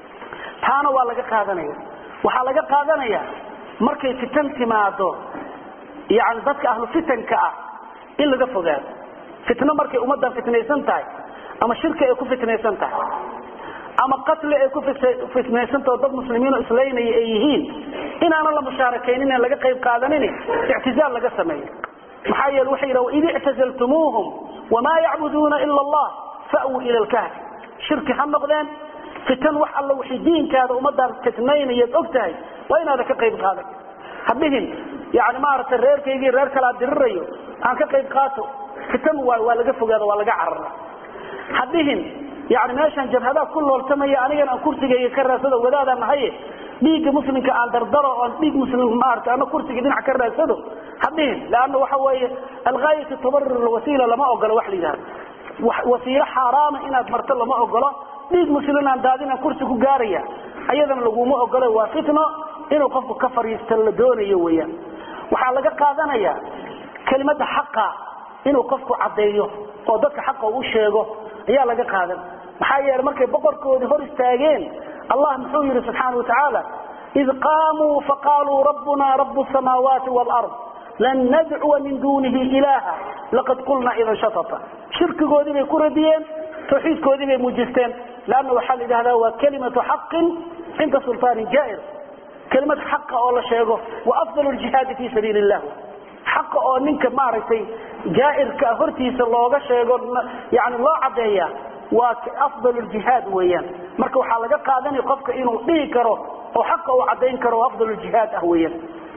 تانا والله قادنيا وحالة قادنيا مركي فتنتي معه يعني ذاتك أهل فتن كأه إلا قفوا ذات فتنة مركي أمدا فتنيسان تاي أما الشركة يكون فتنيسان تاي أما قتل يكون فتنيسان تاي وضد مسلمين وإسلامين أيهين إن أنا الله مشاركين إن لقى قيب قادنيني اعتزال لقى سمي محايا الوحيرة وإذ اعتزلتموهم وما يعبدون إلا الله فأووا إلى الكهف شركة حمقدان فتن وح الله وحيدين كذا أمدا فتنين يدأكتاي وإن هذا كقيب قادك حبهم يعني ما أردت الرير كيجي الرير كلا دريو أنا كقيب قاتو فتن ولا قفوا هذا ولا قعرنا حبهم يعني meeshan jabhada ku looltamaya aniga aan kursigayga ka raasado wadaadaan nahay dhiig muslimka aan dardaro oo dhiig muslim ma arka ana kursiga dhinac ka raasado hadeen laana waxa weeye alghaayatu tabarrur alwasila lama ogolo wax liidaad wasiila xaraam inaad marto lama ogolo dhiig muslim aan daadina kursi ku gaaraya ayadana lagu ma ogolo waa fitno inuu qofku ka fariisto la doonayo weeyaan waxa laga qaadanaya kelimada xaqa inuu qofku cadeeyo oo dadka xaqa u sheego ayaa laga qaadan maxaa yeelay markay boqorkoodii hor istaageen Allah muxuu yiri subhanahu wa ta'ala id qaamu faqalu rabbuna rabbus samawati wal ard lan nad'u min dunihi ilaha laqad qulna idhan shatata shirkigoodii bay ku radiyeen tawxiidkoodii bay muujisteen laana waxa la yiraahdaa waa kalimatu haqqin inda sultaan jaa'ir kalimad xaq oo la sheego wa afdalul jihad fi sabilillah حق oo ninka maartay jaairka hortiisa looga sheego yaani loo cadeeyaa waa afdalul jihad weeyaan marka waxa laga qaadanay qofka inuu dhigi karo oo xaq uu cadeyn karo afdalul jihad ah weeyaan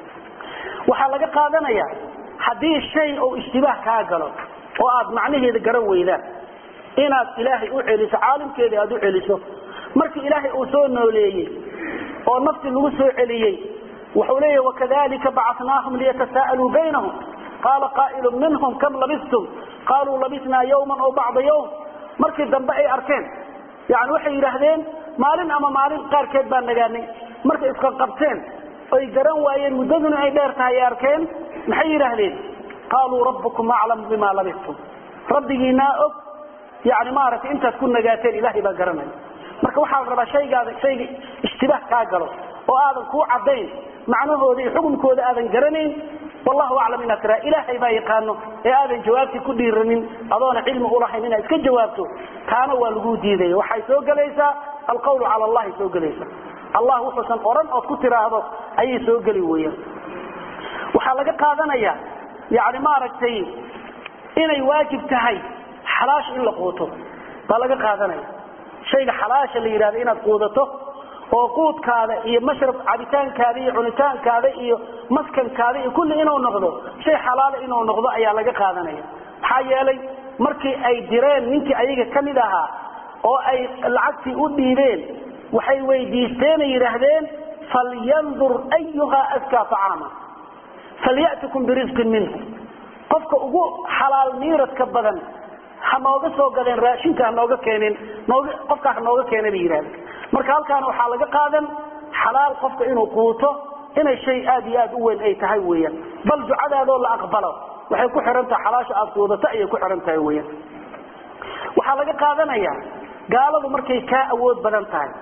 waxa laga qaadanaya hadii shay oo ishtibaah ka galo oo aad macnaheeda garan weydaan inaad ilaahay u celiso caalimkeeda aad u celiso markii ilaahay uu soo nooleeyay oo nafti lagu soo celiyay وحوليه وكذلك بعثناهم ليتساءلوا بينهم قال قائل منهم كم لبثتم قالوا لبثنا يوما أو بعض يوم مركز دنبئي أركان يعني وحي يرهدين مالين أما مالين قار كيبان نقاني مركز إسقان قبتين ويقران وأين مددن أي ديرتها يا أركان محي يرهدين قالوا ربكم أعلم بما لبثتم ربي نائب يعني ما رأت انت تكون نقاتين إلهي بقرمي مركز وحاول ربا شيء اشتباه كاقلو وآذن كو عدين معنوه حكمكooda aadan garaneyn wallahu a'lam in tara ilaahay baa yaqaano ee aadan jawaabti ku dhiiranin adoona cilmi u lahayn inaad iska jawaabto taana waa lagu diiday waxay soo galaysaa alqawlu ala allah soo galaysaa allah wuxuu san oran oo ku tiraahdo ayay soo gali weeyaan waxa laga qaadanaya yaani ma aragtay inay waajib tahay xalaash in la qooto baa laga qaadanaya shayga xalaash la yiraahdo inaad qoodato oo quudkaada iyo mashrab cabitaankaada iyo cunitaankaada iyo maskankaada iyo kulli inuu noqdo shay xalaal inuu noqdo ayaa laga qaadanaya waxa yeelay markii ay direen ninkii ayaga kamid ahaa oo ay lacagtii u dhiibeen waxay weydiisteen yiraahdeen falyanzur ayyuha azka ta'ama falyatukum birizqin minhu qofka ugu xalaal miiradka badan hanooga soo galeen raashinka hanooga keenin qofka hanooga keenay yiraahdeen marka halkaan waxa laga qaadan xalaal qofka inuu quuto inay shay aad iyo aad u weyn ay tahay weeyaan bal ducadaado la aqbalo waxay ku xirantahay xalaasha aad quudato ay ku xirantahay weeyaan waxa laga qaadanaya gaaladu markay ka awood badan tahay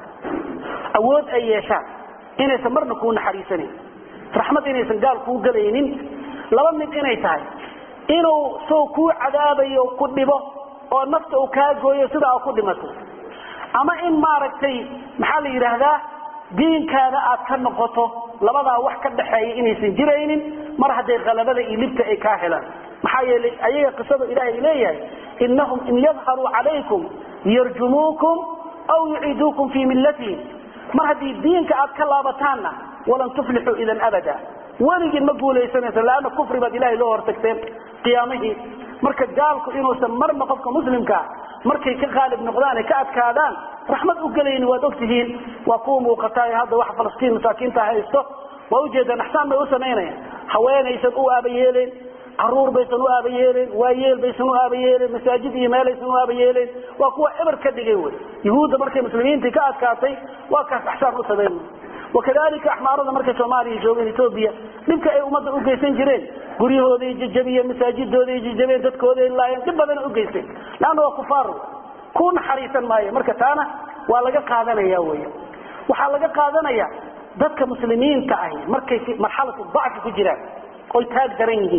awood ay yeeshaan inay samarna ku naxariisanin raxmad inaysan gaal ku galaynin laba mid inay tahay inuu soo ku cadaabayo ku dhibo oo nafta uu ka gooyo sida uu ku dhimato ama in maaragtay maxaa la yiraahdaa diinkaada aad ka noqoto labada wax ka dhaxeeyo inaysan jiraynin mar haday qalabada iyo libta ay ka helaan maxaa yeelay ayaga qisada ilaahay leeyahay innahum in yadharu alaykum yarjumukum aw yu'idukum fi millatihim mar hadii diinka aad ka laabataana walan tuflihu idan abada waligin ma guuleysanaysa laana kufri bad ilaahay loo hortagteen qiyaamihii marka gaalku inuu marna qofka muslimka markay ka qaalib noqdaan ka adkaadaan raxmad u galeen waa ogtihiin waa ku muuqatay hadda wax Falastiin masaakiinta haysto waa u jeedaan axsaan bay u sameeyeen haweenaysan u aabayeeleen caruur baysan u aabayeeleen waayeel baysan u aabayeeleen masaajid iyo meelaysan u aabayeeleen waa kuwa eber ka dhigay way yahuuda markay muslimiinta ka adkaatay waa ka axsaan u sameeyeen وكذلك أحمارنا مركز سومالي جوبين إثيوبيا نبكى أي أمة أوجيسين جرين قريه ذي جبية مساجد ذي جبين تذكر ذي الله ينتبه ذي أوجيسين لأنه كفار كون حريصا ماي مركز أنا ولا قاعدنا يا ويا وحلا قاعدنا يا ذاتك مسلمين تعي مركز مرحلة الضعف في جيران قلت هاد درينه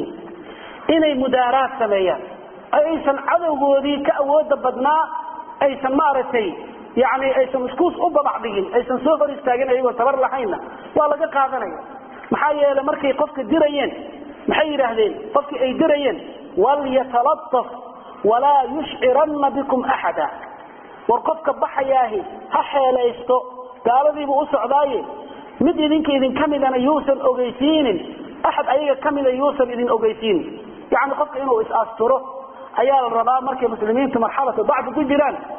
إني مدارات سمايا أيسن عدو ذي كأود بدنا أيسن مارتي يعني أيسن مسكوس أبا بعضهم أيسن سوفر استاجن أيوة تبر لحينا ولا قاعدنا محايا لمركي قفك الدريين محير أهلين قفك أي دريين وليتلطف ولا يشعرن بكم أحدا وقفك بحياهي هحيا ليستو قال ذي بؤس عضاي مد إذنك إذن كمدنا يوسن أغيسين أحد أيها كمدا يوسن إذن أغيسين يعني قفك إنه إسأستره أيها الرباء مركي مسلمين في مرحلة بعض الجيران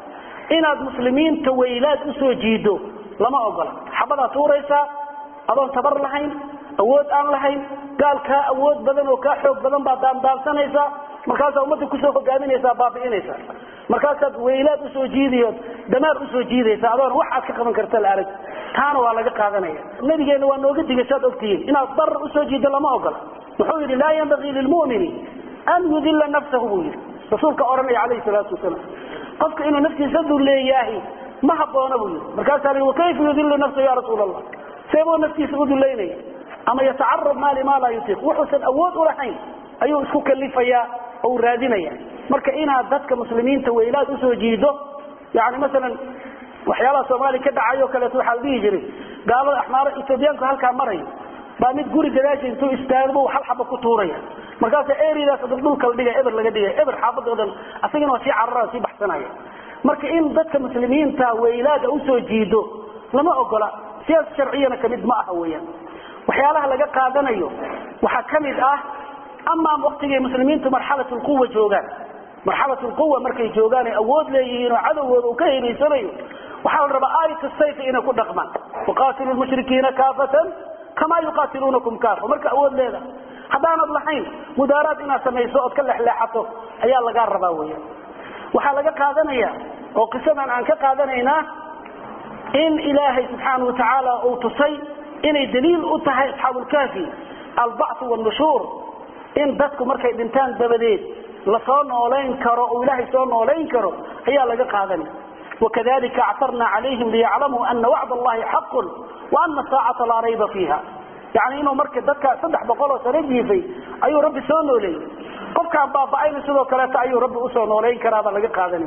inaad muslimiinta weylaad u soo jiido lama ogola xabada tuuraysa adoon tabar lahayn awood aan lahayn gaalka awood badan oo ka xoog badan baa daandaansanaysa markaas ummadda ku soo hogaaminaysa baabiinaysa markaas weylaad u soo jiidiyo damaar u soo jiidaysa adoon wax aad ka qaban karto la arag taana waa laga qaadanaya nabigeena waa nooga digasad ogtiin inaad dar u soo jiido lama ogola wuxuu yiri la yanbaghi lil mu'mini an yudilla nafsahu rasuulka oranaya alayhi salatu wasalam qofka inuu naftiisa duleeyahay ma haboona buu markaas ay kayf yudillu nafsahu ya rasuulallah سيبوا نفسي سعود الليلي أما يتعرض ما لا يطيق وحسن أود ولا حين أيوه اسكو كلفيا أو رادينيا مركا إنا ذاتك مسلمين تويلات أسو جيدو يعني مثلا وحيالا صومالي كده عيو كلا توحال بيجري قالوا أحمار إتوبيانكو هالكا مرين بامد قولي دلاشي انتو استاذبوا وحلحبا كتوريا مركاسا ايري لا صدقلو كالدقا إبر لقدقا إبر حافظ غدن أسيقنا وسيع عراسي بحسنايا مركا إن ذاتك مسلمين تويلات أسو جيدو لما أقول سياسة شرعية كمد ما أهويا وحيالها لقى قادنايو وحكمد أما وقتها مسلمين مرحلة القوة جوغان مرحلة القوة مركي جوغان أود ليهين وعدو وكهين يسريو وحاول ربا آية السيف إنا كل رقمان وقاتلوا المشركين كافة كما يقاتلونكم كافة مركا أود ليلا حدانا الضحين مدارات إنا سميسوء كل حلاحته أيال لقى الرباوية وحال لقى قادنايا وقسما عنك قادناينا إن إلهي سبحانه وتعالى أو تصي إن دليل أتها أصحاب الكافي البعث والنشور إن ذاتكم مركي بنتان دبديد لصان ولين كرو وإلهي صان ولين كرو هي لقى قادني وكذلك اعترنا عليهم ليعلموا أن وعد الله حق وأن الساعة لا ريب فيها يعني إنه مركي ذاتك صدح بقوله سنجي فيه أيو ربي صان ولين قفك بابا أين سلو كلاتا أيو ربي أصان ولين كرابا لقى قادني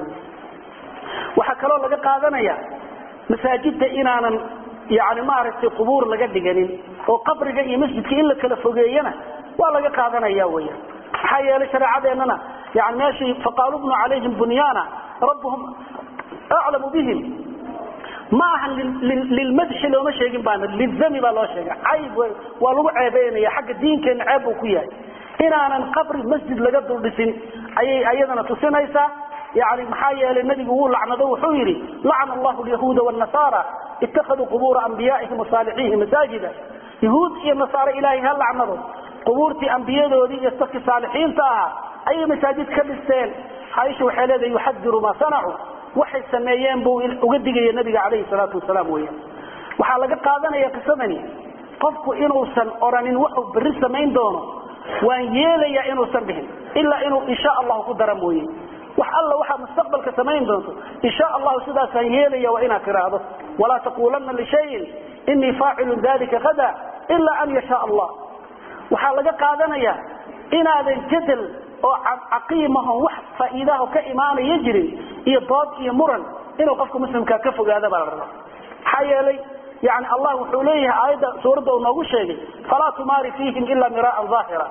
وحكروا لقى قادني مساجد إنانا يعني ما عرفت قبور لقد جنين وقبر جاي مسجد إلا كلا فوقينا ولا قادنا ياويا حيا لشرع أننا يعني ماشي فقالوا ابنوا عليهم بنيانا ربهم أعلم بهم معها للمدح لو مشي جنبنا للذم بلا شيء عيب ولو عيبين يا حق الدين كان عيب وكيا إنانا قبر المسجد لقد الرسم أيضا تصنيسا يعني محايا للنبي يقول لعنه وحيري لعن الله اليهود والنصارى اتخذوا قبور أنبيائهم وصالحيهم مساجدا يهود يا نصارى إلهي هل لعنه قبورتي أنبياء ذي يستقي صالحين تاها أي مساجد كبستين عايشوا حالة يحذروا ما صنعوا وحي السمايين بو وقدق يا النبي عليه الصلاة والسلام وياه وحالك قادنا يا قسمني قفكوا إنوسا أورانين وحو بالرسة مين دونه وأن يلي يا إنوسا بهم إلا إنو إن شاء الله قدر مويه وحالله وحا مستقبل كسمين دونه إن شاء الله سيدا سيهيلي وإنا كراده ولا تقولن لشيء إني فاعل ذلك غدا إلا أن يشاء الله وحالك قادنا يا إن هذا الجدل عقيمهم وحد فإذا كإيمان يجري إيضاد إيمرا إنه قفك مسلم كفق هذا بالرب حيالي يعني الله حوليه آية سورة ونقول شيء فلا تماري فيهم إلا مراء ظاهرة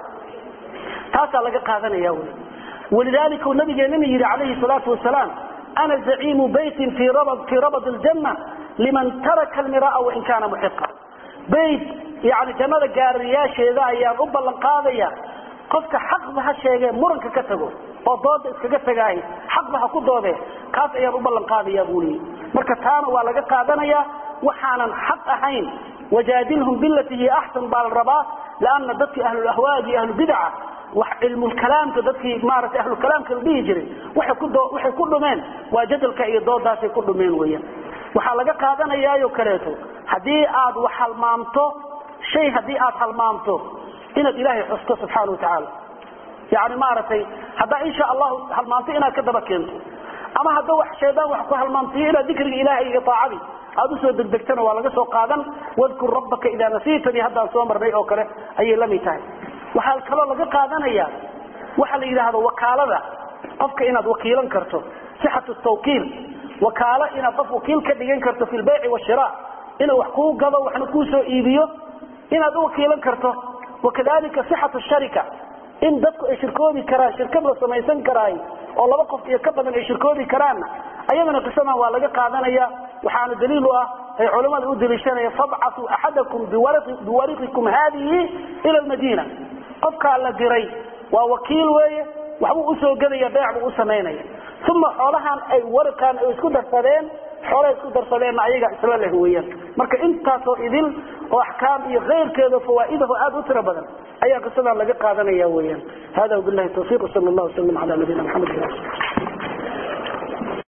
تاسع لك قادنا يا ولي ولذلك النبي جنمي عليه الصلاة والسلام أنا زعيم بيت في ربض الجنة لمن ترك المراء وإن كان محقا بيت يعني جمال قارياش إذا يا رب القاضية قفك حق بها الشيء مرنك كتبه وضاد اسكتغاي حق بها كدوده كاس يا رب القاضية يقولي مركتان ولا قادنيا وحانا حق أحين وجادلهم بالتي هي أحسن بالربا لأن ضد أهل الأهواء أهل البدعة وعلم الكلام تدكي مارة أهل الكلام كل بيجري وحي كل من وجدل كأيضاد داسي كل من ويا وحلقة قادنا يا يوكليتو هدي آد وحل مامتو شيء هدي آد حل مامتو إن إلهي حسته سبحانه وتعالى يعني مارتي هذا إن شاء الله حل مامتو إنا كذبك انتو أما هذا وح شيطان وحكو حل مامتو إلى ذكر إلهي إطاعبي هذا سوى دكتنا ولا سوى قادم واذكر ربك إذا نسيتني هذا صومر بي أوكله أي لم يتاي وحال كلا لقى قادنيا وحال إذا هذا وكالة قفك إناد وكيلا كرتو صحة التوكيل وكالة إن قف وكيل كديين كرتو في البيع والشراء إنه وحقوق قضى وحنكوسو إيبيو إناد وكيلا كرتو وكذلك صحة الشركة إن دكو إشركودي كرا شركة بلسميسان كراي والله وقف يكبر من إشركودي كرانا أيضا قسما ولقى قادنيا وحان دليلها أي علماء الأدريشان فابعثوا أحدكم بورقكم هذه إلى المدينة قفك على الدري ووكيل ويه وحبو أسو قذي بيع بأسميني ثم حولها أي ورقان أو اسكو درسدين حوله اسكو درسدين أيغا اسلا له ويان marka intaasoo idil oo ahkaam iyo qeyrkeeda fawaa'ido aad u tiro badan ayaa qisada laga qaadanaya weeyaan hada billahi tawfiiq sallallahu alayhi wa sallam ala nabiyina muhammad